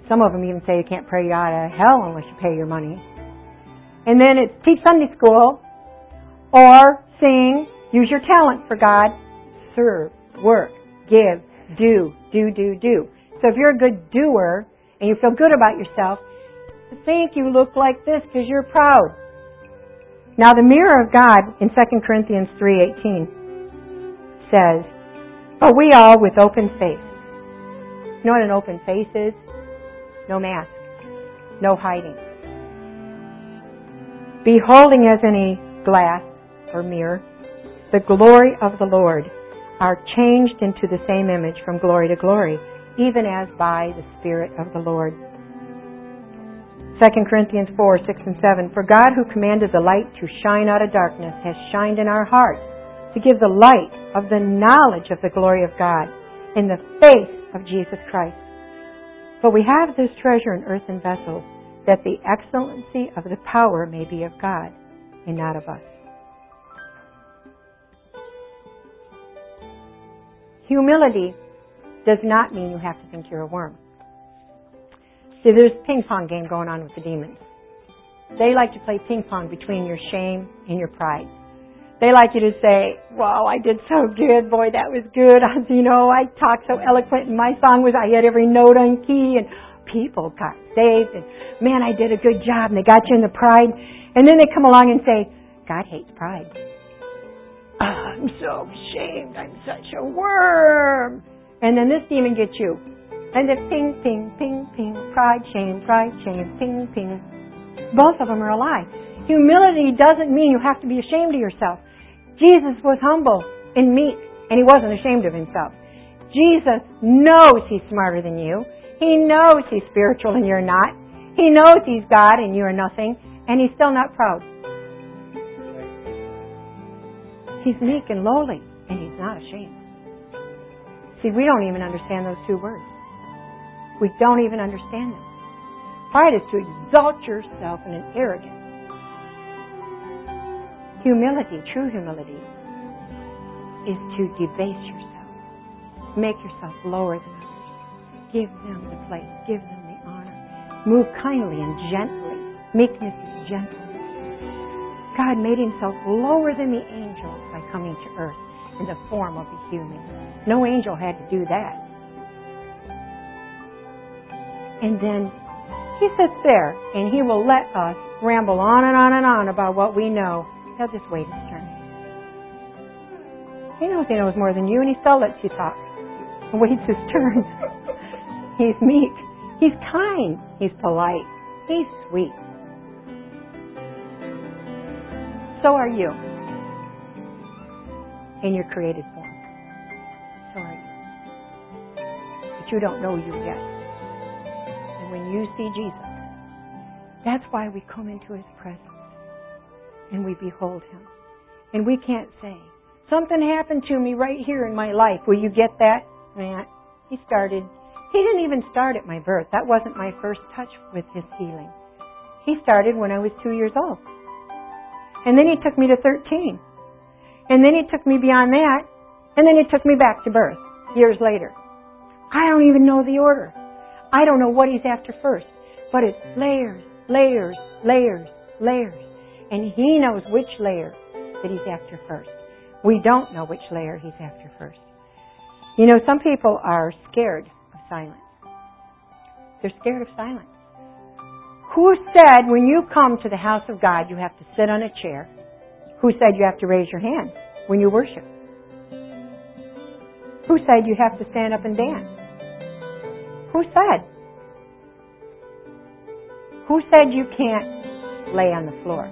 Some of them even say you can't pray you out of hell unless you pay your money. And then it's teach Sunday school, or sing, use your talent for God, serve, work, give, do, do, do, do. So if you're a good doer and you feel good about yourself, think you look like this because you're proud. Now the mirror of God in Second Corinthians three eighteen says, "But we all with open face." You know what an open face is? No mask, no hiding. "Beholding as in a glass or mirror the glory of the Lord, are changed into the same image from glory to glory, even as by the Spirit of the Lord." Second Corinthians four, six and seven, "For God who commanded the light to shine out of darkness has shined in our hearts to give the light of the knowledge of the glory of God in the face of Jesus Christ. But we have this treasure in earthen vessels, that the excellency of the power may be of God and not of us." Humility does not mean you have to think you're a worm. See, there's a ping pong game going on with the demons. They like to play ping pong between your shame and your pride. They like you to say, "Wow, I did so good. Boy, that was good. You know, I talked so eloquent and my song was, I had every note on key and people got saved and man, I did a good job." And they got you in the pride. And then they come along and say, "God hates pride. Oh, I'm so ashamed. I'm such a worm." And then this demon gets you. And then ping, ping, ping, ping, pride, shame, pride, shame, ping, ping. Both of them are a lie. Humility doesn't mean you have to be ashamed of yourself. Jesus was humble and meek, and He wasn't ashamed of Himself. Jesus knows He's smarter than you. He knows He's spiritual and you're not. He knows He's God and you're nothing, and He's still not proud. He's meek and lowly, and He's not ashamed. See, we don't even understand those two words. We don't even understand them. Pride is to exalt yourself in an arrogance. Humility, true humility, is to debase yourself. Make yourself lower than others. Give them the place. Give them the honor. Move kindly and gently. Meekness is gentleness. God made Himself lower than the angels by coming to earth in the form of a human. No angel had to do that. And then He sits there and He will let us ramble on and on and on about what we know. He'll just wait His turn. He knows He knows more than you, and He still lets you talk. And waits His turn. He's meek. He's kind. He's polite. He's sweet. So are you. In your created form. So are you. But you don't know you yet. When you see Jesus, that's why we come into His presence and we behold Him. And we can't say, "Something happened to me right here in my life. Will you get that?" Man, He started. He didn't even start at my birth. That wasn't my first touch with His healing. He started when I was two years old. And then He took me to thirteen. And then He took me beyond that. And then He took me back to birth years later. I don't even know the order. I don't know what He's after first, but it's layers, layers, layers, layers. And He knows which layer that He's after first. We don't know which layer He's after first. You know, some people are scared of silence. They're scared of silence. Who said when you come to the house of God you have to sit on a chair? Who said you have to raise your hand when you worship? Who said you have to stand up and dance? Who said? Who said you can't lay on the floor?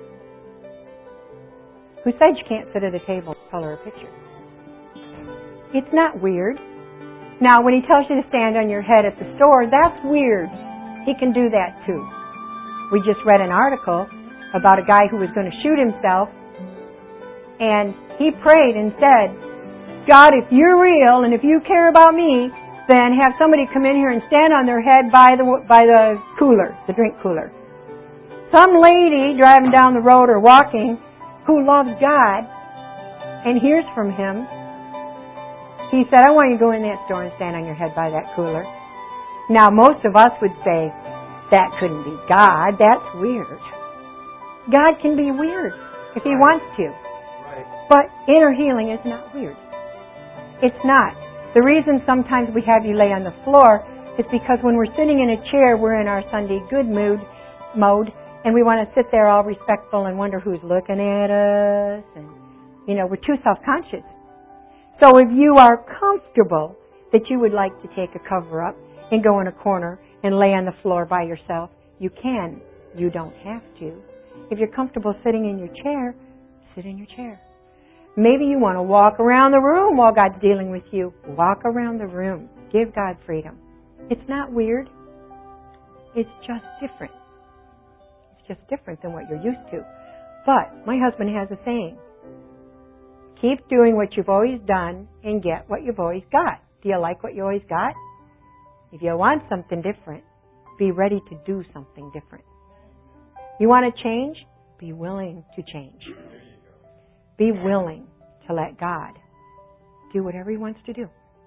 Who said you can't sit at a table and color a picture? It's not weird. Now, when He tells you to stand on your head at the store, that's weird. He can do that too. We just read an article about a guy who was going to shoot himself, and he prayed and said, "God, if you're real and if you care about me, then have somebody come in here and stand on their head by the by the cooler, the drink cooler." Some lady driving down the road or walking who loves God and hears from Him, he said, "I want you to go in that store and stand on your head by that cooler." Now, most of us would say, that couldn't be God. That's weird. God can be weird if He wants to. But inner healing is not weird. It's not. The reason sometimes we have you lay on the floor is because when we're sitting in a chair, we're in our Sunday good mood mode, and we want to sit there all respectful and wonder who's looking at us, and, you know, we're too self-conscious. So if you are comfortable that you would like to take a cover-up and go in a corner and lay on the floor by yourself, you can. You don't have to. If you're comfortable sitting in your chair, sit in your chair. Maybe you want to walk around the room while God's dealing with you. Walk around the room. Give God freedom. It's not weird. It's just different. It's just different than what you're used to. But my husband has a saying. Keep doing what you've always done and get what you've always got. Do you like what you always got? If you want something different, be ready to do something different. You want to change? Be willing to change. Be willing to let God do whatever He wants to do.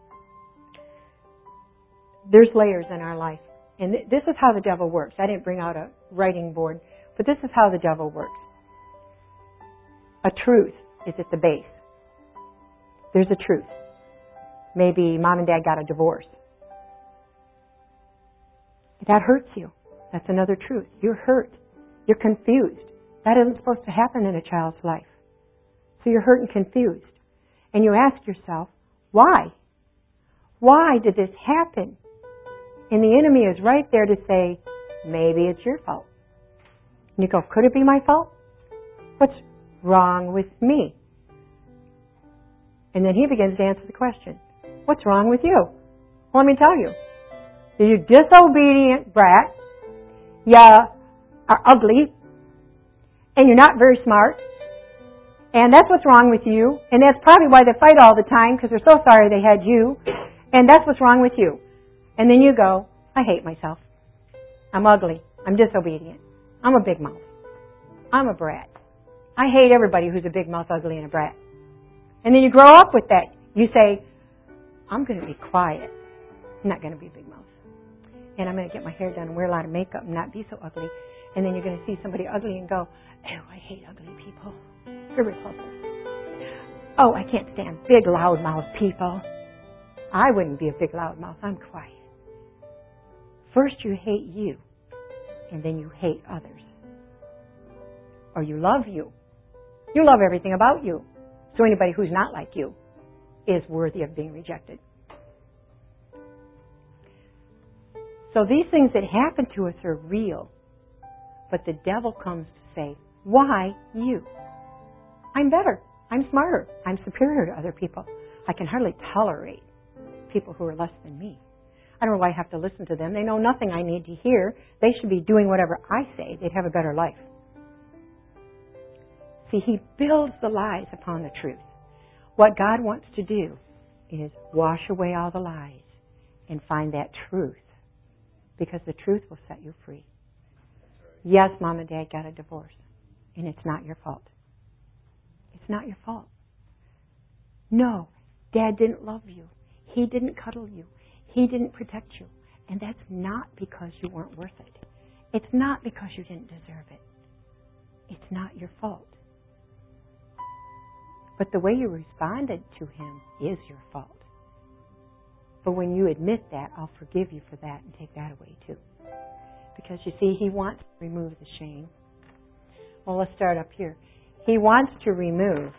There's layers in our life. And th- this is how the devil works. I didn't bring out a writing board, but this is how the devil works. A truth is at the base. There's a truth. Maybe mom and dad got a divorce. That hurts you. That's another truth. You're hurt. You're confused. That isn't supposed to happen in a child's life. So you're hurt and confused. And you ask yourself, why? Why did this happen? And the enemy is right there to say, maybe it's your fault. And you go, could it be my fault? What's wrong with me? And then he begins to answer the question, what's wrong with you? Well, let me tell you. You're disobedient brat. You are ugly. And you're not very smart. And that's what's wrong with you. And that's probably why they fight all the time, because they're so sorry they had you. And that's what's wrong with you. And then you go, I hate myself. I'm ugly. I'm disobedient. I'm a big mouth. I'm a brat. I hate everybody who's a big mouth, ugly, and a brat. And then you grow up with that. You say, I'm going to be quiet. I'm not going to be a big mouth. And I'm going to get my hair done and wear a lot of makeup and not be so ugly. And then you're going to see somebody ugly and go, oh, I hate ugly people. They're repulsive. Oh, I can't stand big, loud-mouthed people. I wouldn't be a big, loud-mouth. I'm quiet. First you hate you, and then you hate others. Or you love you. You love everything about you. So anybody who's not like you is worthy of being rejected. So these things that happen to us are real. But the devil comes to say, why you? I'm better. I'm smarter. I'm superior to other people. I can hardly tolerate people who are less than me. I don't know why I have to listen to them. They know nothing I need to hear. They should be doing whatever I say. They'd have a better life. See, he builds the lies upon the truth. What God wants to do is wash away all the lies and find that truth, because the truth will set you free. Yes, Mom and Dad got a divorce, and it's not your fault. It's not your fault. No, Dad didn't love you. He didn't cuddle you. He didn't protect you. And that's not because you weren't worth it. It's not because you didn't deserve it. It's not your fault. But the way you responded to him is your fault. But when you admit that, I'll forgive you for that and take that away too. Because you see, he wants to remove the shame. Well, let's start up here. He wants to remove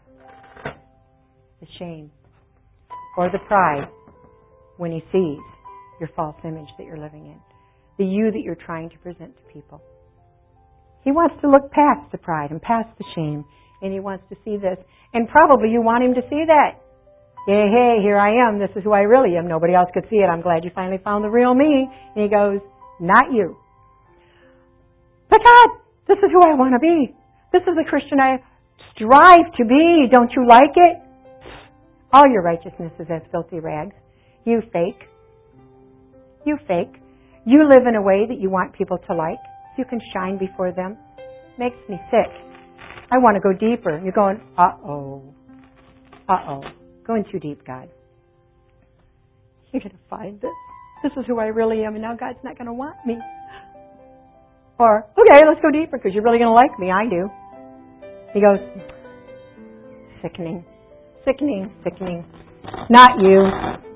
the shame or the pride when he sees your false image that you're living in, the you that you're trying to present to people. He wants to look past the pride and past the shame, and he wants to see this. And probably you want him to see that. Hey, hey, here I am. This is who I really am. Nobody else could see it. I'm glad you finally found the real me. And he goes, not you. But God, this is who I want to be. This is the Christian I strive to be. Don't you like it? All your righteousness is as filthy rags. You fake. You fake. You live in a way that you want people to like. So you can shine before them. Makes me sick. I want to go deeper. You're going, uh-oh. Uh-oh. Going too deep, God. You're going to find this. this is who I really am, and now God's not going to want me. Or, okay, let's go deeper because you're really going to like me. I do. He goes, sickening, sickening, sickening. Not you.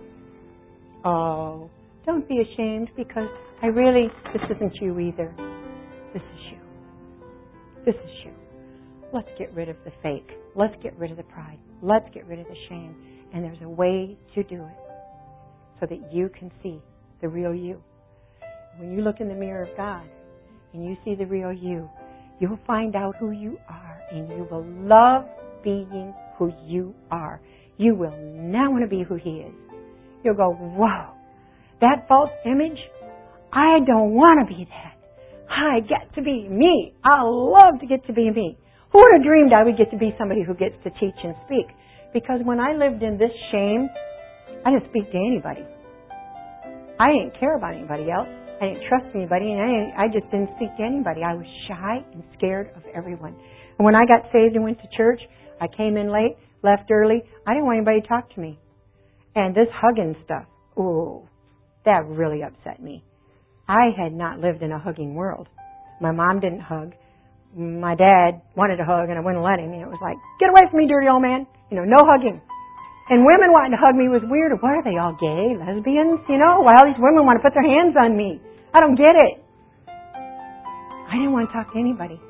Oh, don't be ashamed because I really, this isn't you either. This is you. This is you. Let's get rid of the fake. Let's get rid of the pride. Let's get rid of the shame. And there's a way to do it so that you can see the real you. When you look in the mirror of God and you see the real you, you'll find out who you are and you will love being who you are. You will not want to be who He is. You'll go, whoa, that false image? I don't want to be that. I get to be me. I love to get to be me. Who would have dreamed I would get to be somebody who gets to teach and speak? Because when I lived in this shame, I didn't speak to anybody. I didn't care about anybody else. I didn't trust anybody, and I, didn't, I just didn't speak to anybody. I was shy and scared of everyone. And when I got saved and went to church, I came in late, left early. I didn't want anybody to talk to me. And this hugging stuff, ooh, that really upset me. I had not lived in a hugging world. My mom didn't hug. My dad wanted to hug, and I wouldn't let him. And it was like, get away from me, dirty old man. You know, no hugging. And women wanting to hug me was weird. What are they, all gay, lesbians? You know, why all these women want to put their hands on me? I don't get it. I didn't want to talk to anybody.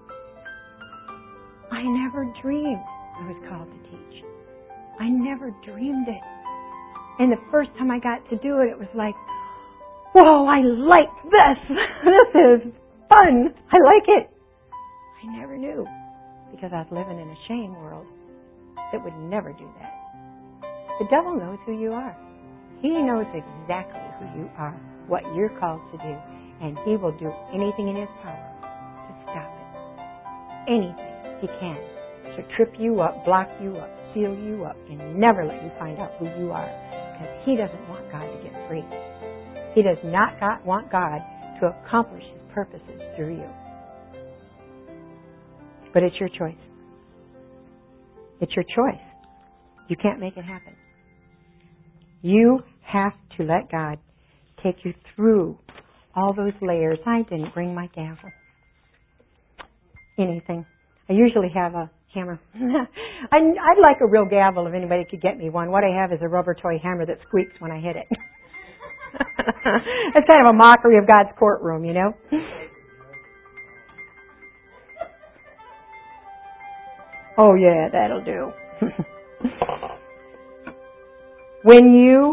I never dreamed I was called to teach. I never dreamed it. And the first time I got to do it, it was like, whoa, I like this. This is fun. I like it. I never knew because I was living in a shame world that would never do that. The devil knows who you are. He knows exactly who you are, what you're called to do, and he will do anything in his power to stop it. Anything he can to trip you up, block you up, seal you up, and never let you find out who you are because he doesn't want God to get free. He does not want God to accomplish His purposes through you. But it's your choice. It's your choice. You can't make it happen. You have to let God take you through all those layers. I didn't bring my gavel. Anything. I usually have a hammer. I'd like a real gavel if anybody could get me one. What I have is a rubber toy hammer that squeaks when I hit it. It's kind of a mockery of God's courtroom, you know. Oh yeah, that'll do. When you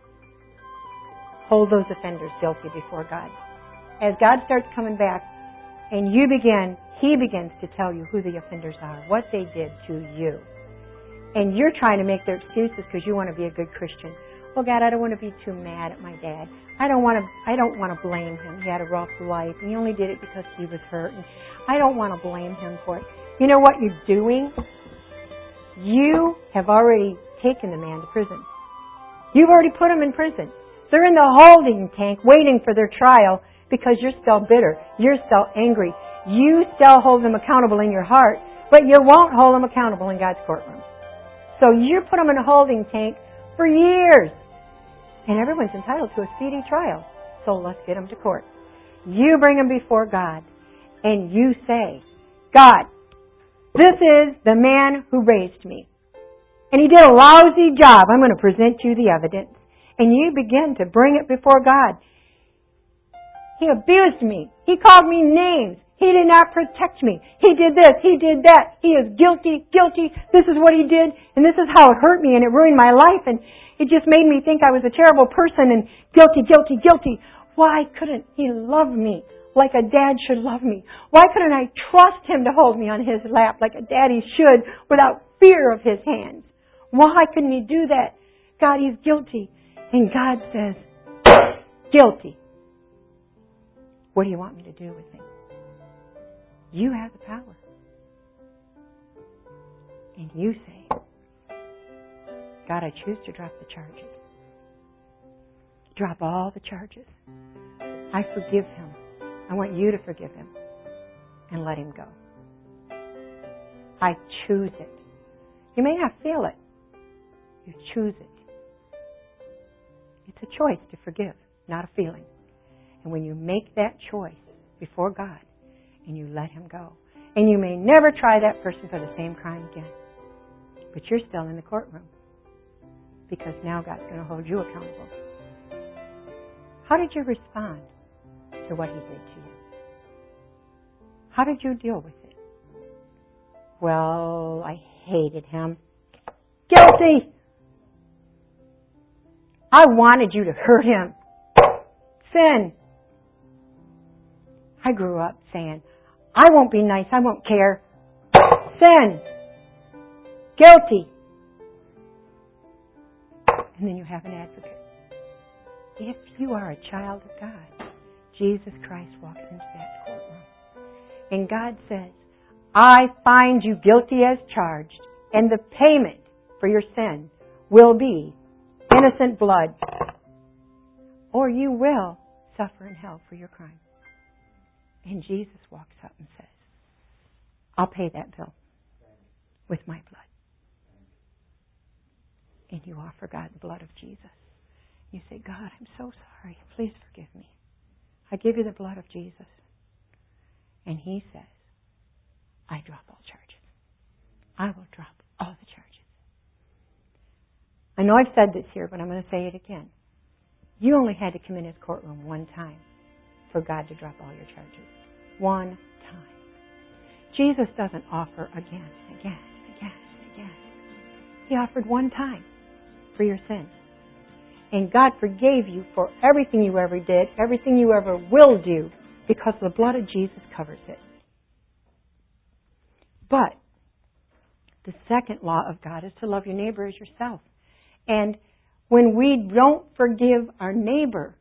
hold those offenders guilty before God, as God starts coming back and you begin, He begins to tell you who the offenders are, what they did to you. And you're trying to make their excuses because you want to be a good Christian. Well, God, I don't want to be too mad at my dad. I don't want to. I don't want to blame him. He had a rough life, and he only did it because he was hurt. And I don't want to blame him for it. You know what you're doing? You have already taken the man to prison. You've already put him in prison. They're in the holding tank waiting for their trial because you're still bitter. You're still angry. You still hold them accountable in your heart, but you won't hold them accountable in God's courtroom. So you put them in a holding tank for years. And everyone's entitled to a speedy trial. So let's get them to court. You bring them before God and you say, God, this is the man who raised me. And he did a lousy job. I'm going to present you the evidence. And you begin to bring it before God. He abused me. He called me names. He did not protect me. He did this. He did that. He is guilty, guilty. This is what he did. And this is how it hurt me and it ruined my life. And it just made me think I was a terrible person and guilty, guilty, guilty. Why couldn't he love me like a dad should love me? Why couldn't I trust him to hold me on his lap like a daddy should without fear of his hands? Why couldn't he do that? God, he's guilty. And God says, guilty. What do you want me to do with him? You have the power. And you say, God, I choose to drop the charges. Drop all the charges. I forgive him. I want you to forgive him and let him go. I choose it. You may not feel it. You choose it. It's a choice to forgive. not a feeling. And when you make that choice before God and you let Him go, and you may never try that person for the same crime again, but you're still in the courtroom because now God's going to hold you accountable. How did you respond to what He did to you? How did you deal with it? Well, I hated him. Guilty! I wanted you to hurt him. Sin. I grew up saying, I won't be nice, I won't care. Sin. Guilty. And then you have an advocate. If you are a child of God, Jesus Christ walks into that courtroom. And God says, I find you guilty as charged, and the payment for your sin will be innocent blood, or you will suffer in hell for your crime. And Jesus walks up and says, I'll pay that bill with my blood. And you offer God the blood of Jesus. You say, God, I'm so sorry. Please forgive me. I give you the blood of Jesus. And He says, I drop all charges. I will drop all the charges. I know I've said this here, but I'm going to say it again. You only had to come in His courtroom one time for God to drop all your charges. One time. Jesus doesn't offer again, again, again, again. He offered one time for your sins. And God forgave you for everything you ever did, everything you ever will do, because the blood of Jesus covers it. But the second law of God is to love your neighbor as yourself. And when we don't forgive our neighbor,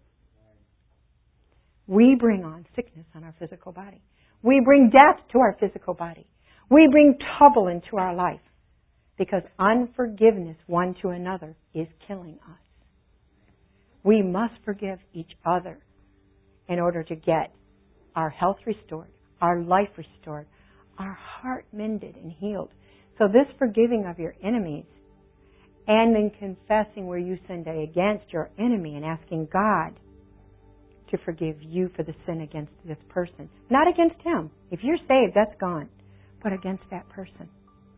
we bring on sickness on our physical body. We bring death to our physical body. We bring trouble into our life. Because unforgiveness one to another is killing us. We must forgive each other in order to get our health restored, our life restored, our heart mended and healed. So this forgiving of your enemies and then confessing where you sinned against your enemy and asking God to forgive you for the sin against this person. Not against him. If you're saved, that's gone. But against that person.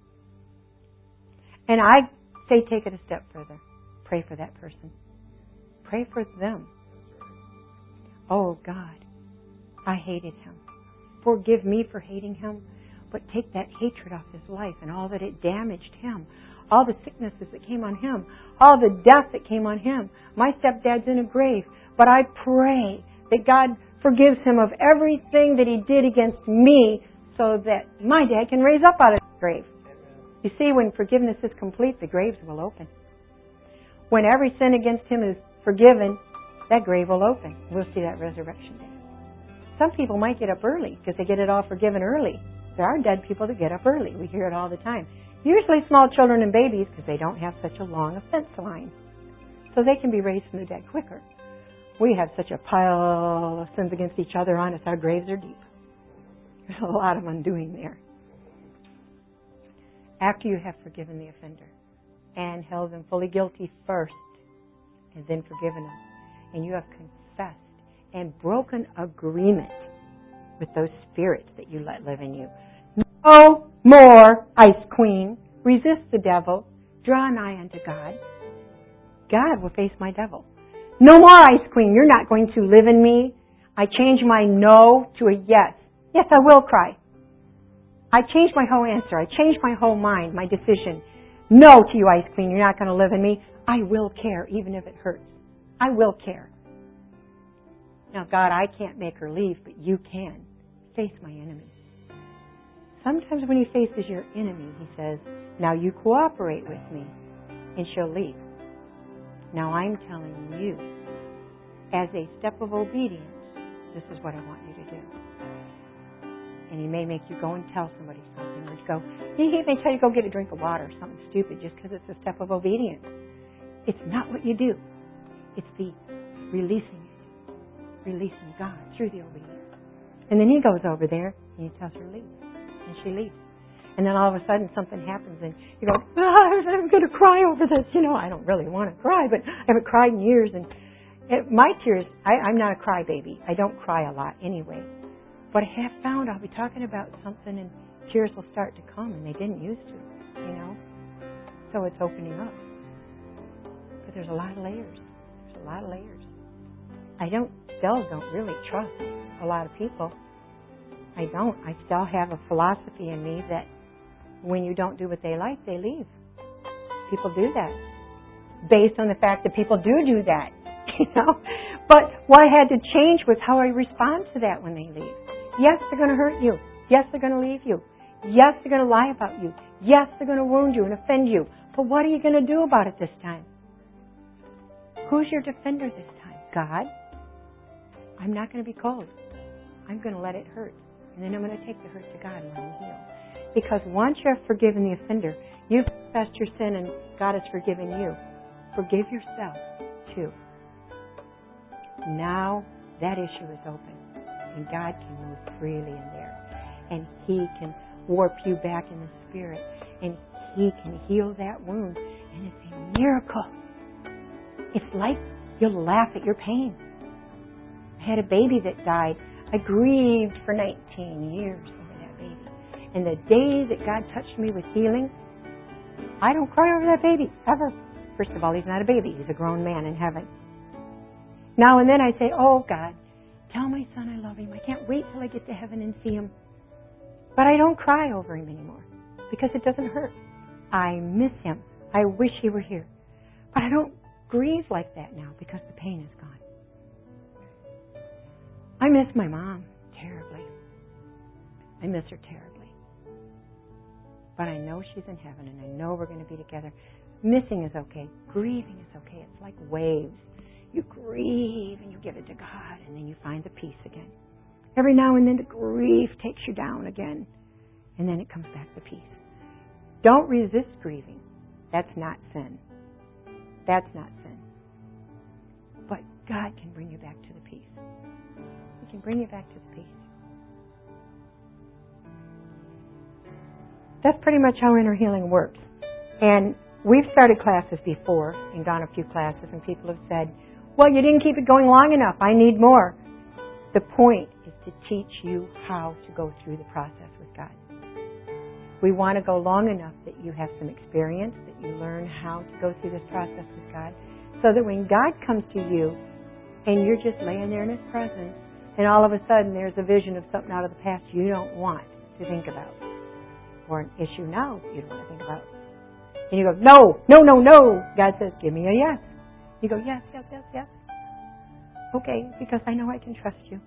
And I say take it a step further. Pray for that person. Pray for them. Oh God, I hated him. Forgive me for hating him, but take that hatred off his life and all that it damaged him, all the sicknesses that came on him, all the death that came on him. My stepdad's in a grave, but I pray that God forgives him of everything that he did against me so that my dad can raise up out of the grave. You see, when forgiveness is complete, the graves will open. When every sin against him is forgiven, that grave will open. We'll see that resurrection day. Some people might get up early because they get it all forgiven early. There are dead people that get up early. We hear it all the time. Usually small children and babies because they don't have such a long offense line. So they can be raised from the dead quicker. We have such a pile of sins against each other on us. Our graves are deep. There's a lot of undoing there. After you have forgiven the offender and held them fully guilty first and then forgiven them, and you have confessed and broken agreement with those spirits that you let live in you. No more, Ice Queen. Resist the devil. Draw nigh unto God. God will face my devil. No more, Ice Queen. You're not going to live in me. I change my no to a yes. Yes, I will cry. I changed my whole answer. I changed my whole mind, my decision. No to you, Ice Queen. You're not going to live in me. I will care, even if it hurts. I will care. Now, God, I can't make her leave, but you can. Face my enemy. Sometimes when He faces your enemy, He says, now you cooperate with me, and she'll leave. Now I'm telling you, as a step of obedience, this is what I want you to do. And He may make you go and tell somebody something, or go, He may tell you to go get a drink of water or something stupid just because it's a step of obedience. It's not what you do. It's the releasing it. Releasing God through the obedience. And then He goes over there and He tells her to leave. And she leaves. And then all of a sudden something happens and you go, ah, I'm going to cry over this. You know, I don't really want to cry, but I haven't cried in years. And it, my tears, I, I'm not a crybaby. I don't cry a lot anyway. But I have found I'll be talking about something and tears will start to come, and they didn't used to, you know. So it's opening up. But there's a lot of layers. There's a lot of layers. I don't, still don't really trust a lot of people. I don't. I still have a philosophy in me that when you don't do what they like, they leave. People do that. Based on the fact that people do do that, you know. But what I had to change was how I respond to that when they leave. Yes, they're going to hurt you. Yes, they're going to leave you. Yes, they're going to lie about you. Yes, they're going to wound you and offend you. But what are you going to do about it this time? Who's your defender this time? God? I'm not going to be cold. I'm going to let it hurt. And then I'm going to take the hurt to God and let Him heal. Because once you have forgiven the offender, you've confessed your sin and God has forgiven you. Forgive yourself, too. Now that issue is open. And God can move freely in there. And He can warp you back in the Spirit. And He can heal that wound. And it's a miracle. It's like you'll laugh at your pain. I had a baby that died. I grieved for nineteen years over that baby. And the day that God touched me with healing, I don't cry over that baby, ever. First of all, he's not a baby. He's a grown man in heaven. Now and then I say, oh, God, tell my son I love him. I can't wait till I get to heaven and see him. But I don't cry over him anymore because it doesn't hurt. I miss him. I wish he were here. But I don't grieve like that now because the pain is gone. I miss my mom terribly. I miss her terribly. But I know she's in heaven and I know we're going to be together. Missing is okay. Grieving is okay. It's like waves. You grieve and you give it to God and then you find the peace again. Every now and then the grief takes you down again and then it comes back to peace. Don't resist grieving. That's not sin. That's not sin. But God can bring you back to the peace. He can bring you back to the peace. That's pretty much how inner healing works. And we've started classes before and gone a few classes and people have said, well, you didn't keep it going long enough. I need more. The point is to teach you how to go through the process with God. We want to go long enough that you have some experience, that you learn how to go through this process with God, so that when God comes to you and you're just laying there in His presence, and all of a sudden there's a vision of something out of the past you don't want to think about, or an issue now you don't want to think about. And you go, no, no, no, no. God says, give me a yes. You go, yes, yes, yes, yes. Okay, because I know I can trust you.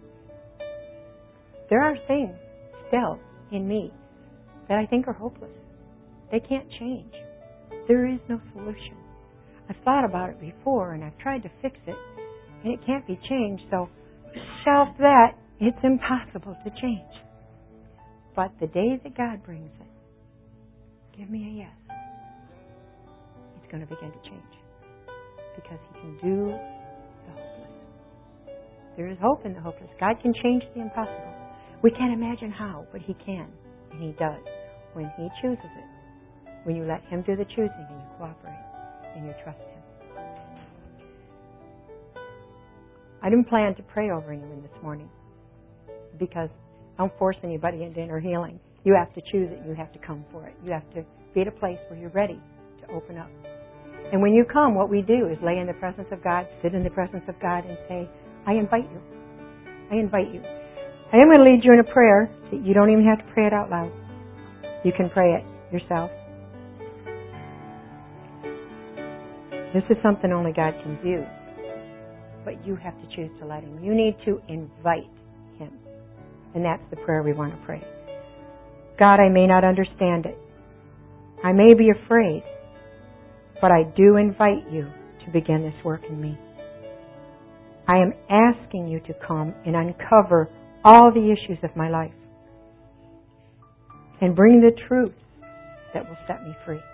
There are things still in me that I think are hopeless. They can't change. There is no solution. I've thought about it before and I've tried to fix it and it can't be changed, so shelf that. It's impossible to change. But the day that God brings it, give me a yes. It's going to begin to change. Because He can do the hopeless. There is hope in the hopeless. God can change the impossible. We can't imagine how, but He can. And He does. When He chooses it. When you let Him do the choosing and you cooperate and you trust Him. I didn't plan to pray over anyone this morning. Because I don't force anybody into inner healing. You have to choose it. You have to come for it. You have to be at a place where you're ready to open up. And when you come, what we do is lay in the presence of God, sit in the presence of God, and say, I invite you. I invite you. I am going to lead you in a prayer. You don't even have to pray it out loud. You can pray it yourself. This is something only God can do. But you have to choose to let Him. You need to invite Him. And that's the prayer we want to pray. God, I may not understand it. I may be afraid. But I do invite you to begin this work in me. I am asking you to come and uncover all the issues of my life and bring the truth that will set me free.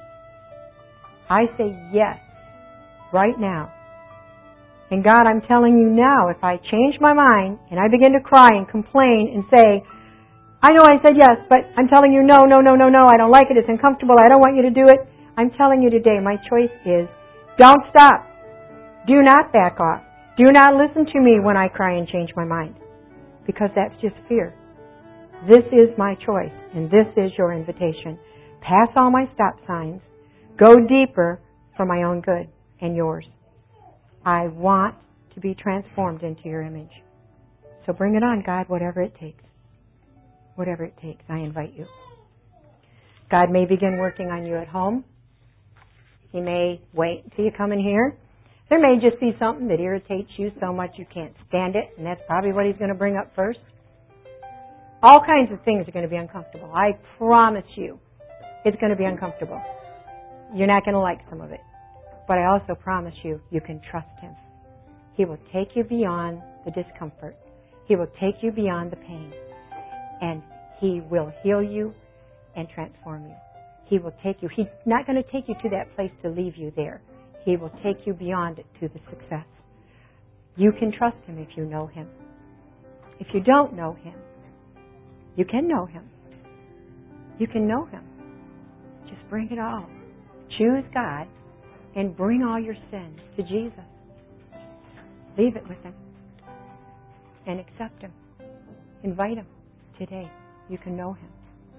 I say yes right now. And God, I'm telling you now, if I change my mind and I begin to cry and complain and say, I know I said yes, but I'm telling you no, no, no, no, no, I don't like it, it's uncomfortable, I don't want you to do it. I'm telling you today, my choice is, don't stop. Do not back off. Do not listen to me when I cry and change my mind, because that's just fear. This is my choice, and this is your invitation. Pass all my stop signs. Go deeper for my own good and yours. I want to be transformed into your image. So bring it on, God, whatever it takes. Whatever it takes, I invite you. God may begin working on you at home. He may wait until you come in here. There may just be something that irritates you so much you can't stand it, and that's probably what He's going to bring up first. All kinds of things are going to be uncomfortable. I promise you, it's going to be uncomfortable. You're not going to like some of it. But I also promise you, you can trust Him. He will take you beyond the discomfort. He will take you beyond the pain. And He will heal you and transform you. He will take you. He's not going to take you to that place to leave you there. He will take you beyond it to the success. You can trust Him if you know Him. If you don't know Him, you can know Him. You can know Him. Just bring it all. Choose God and bring all your sins to Jesus. Leave it with Him and accept Him. Invite Him today. You can know Him.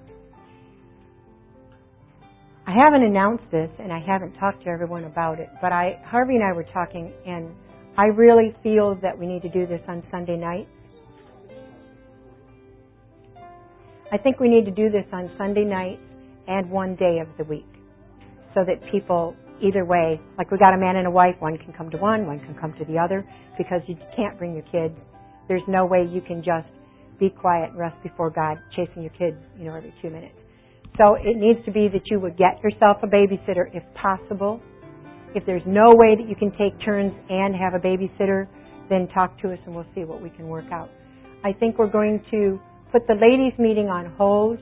I haven't announced this and I haven't talked to everyone about it, but I, Harvey and I were talking, and I really feel that we need to do this on Sunday night. I think we need to do this on Sunday night and one day of the week, so that people, either way, like we got a man and a wife, one can come to one, one can come to the other, because you can't bring your kids. There's no way you can just be quiet and rest before God, chasing your kids, you know, every two minutes. So it needs to be that you would get yourself a babysitter if possible. If there's no way that you can take turns and have a babysitter, then talk to us and we'll see what we can work out. I think we're going to put the ladies' meeting on hold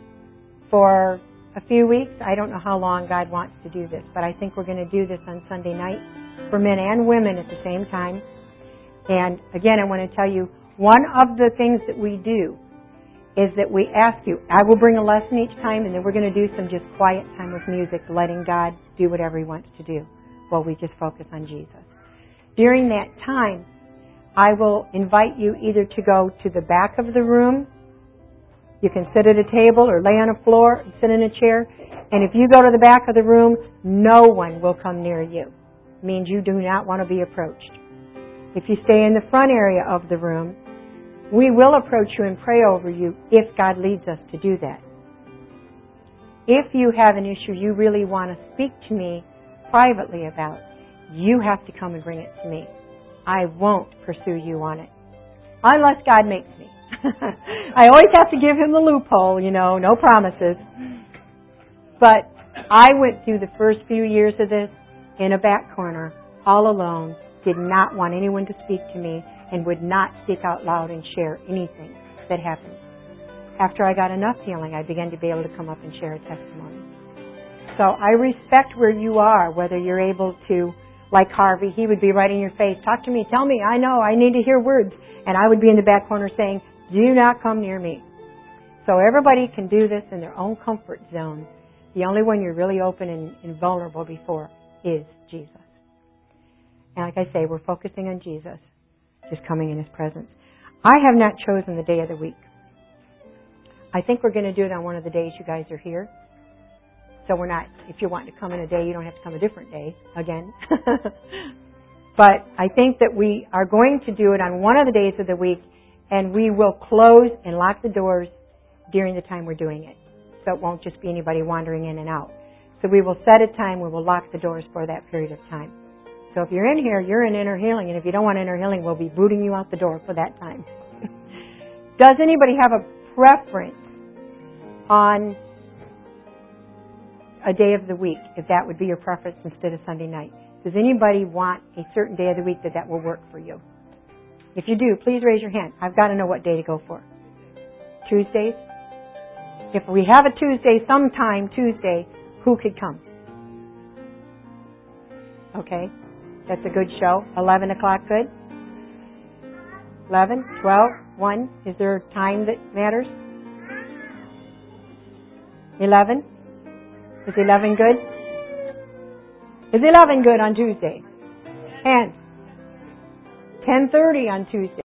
for a few weeks. I don't know how long God wants to do this, but I think we're going to do this on Sunday night for men and women at the same time. And again, I want to tell you, one of the things that we do is that we ask you, I will bring a lesson each time, and then we're going to do some just quiet time with music, letting God do whatever He wants to do while we just focus on Jesus. During that time, I will invite you either to go to the back of the room. You can sit at a table or lay on a floor and sit in a chair. And if you go to the back of the room, no one will come near you. It means you do not want to be approached. If you stay in the front area of the room, we will approach you and pray over you if God leads us to do that. If you have an issue you really want to speak to me privately about, you have to come and bring it to me. I won't pursue you on it. Unless God makes me. I always have to give Him the loophole, you know, no promises. But I went through the first few years of this in a back corner, all alone, did not want anyone to speak to me, and would not speak out loud and share anything that happened. After I got enough healing, I began to be able to come up and share a testimony. So I respect where you are, whether you're able to, like Harvey, he would be right in your face, talk to me, tell me, I know, I need to hear words. And I would be in the back corner saying, do not come near me. So everybody can do this in their own comfort zone. The only one you're really open and, and vulnerable before is Jesus. And like I say, we're focusing on Jesus, just coming in His presence. I have not chosen the day of the week. I think we're going to do it on one of the days you guys are here. So we're not, if you want to come in a day, you don't have to come a different day again. But I think that we are going to do it on one of the days of the week, and we will close and lock the doors during the time we're doing it. So it won't just be anybody wandering in and out. So we will set a time where we'll lock the doors for that period of time. So if you're in here, you're in inner healing, and if you don't want inner healing, we'll be booting you out the door for that time. Does anybody have a preference on a day of the week, if that would be your preference instead of Sunday night? Does anybody want a certain day of the week that that will work for you? If you do, please raise your hand. I've got to know what day to go for. Tuesdays? If we have a Tuesday, sometime Tuesday, who could come? Okay. That's a good show. eleven o'clock good? eleven, twelve, one. Is there a time that matters? eleven? Is eleven good? Is eleven good on Tuesday? And ten thirty on Tuesday.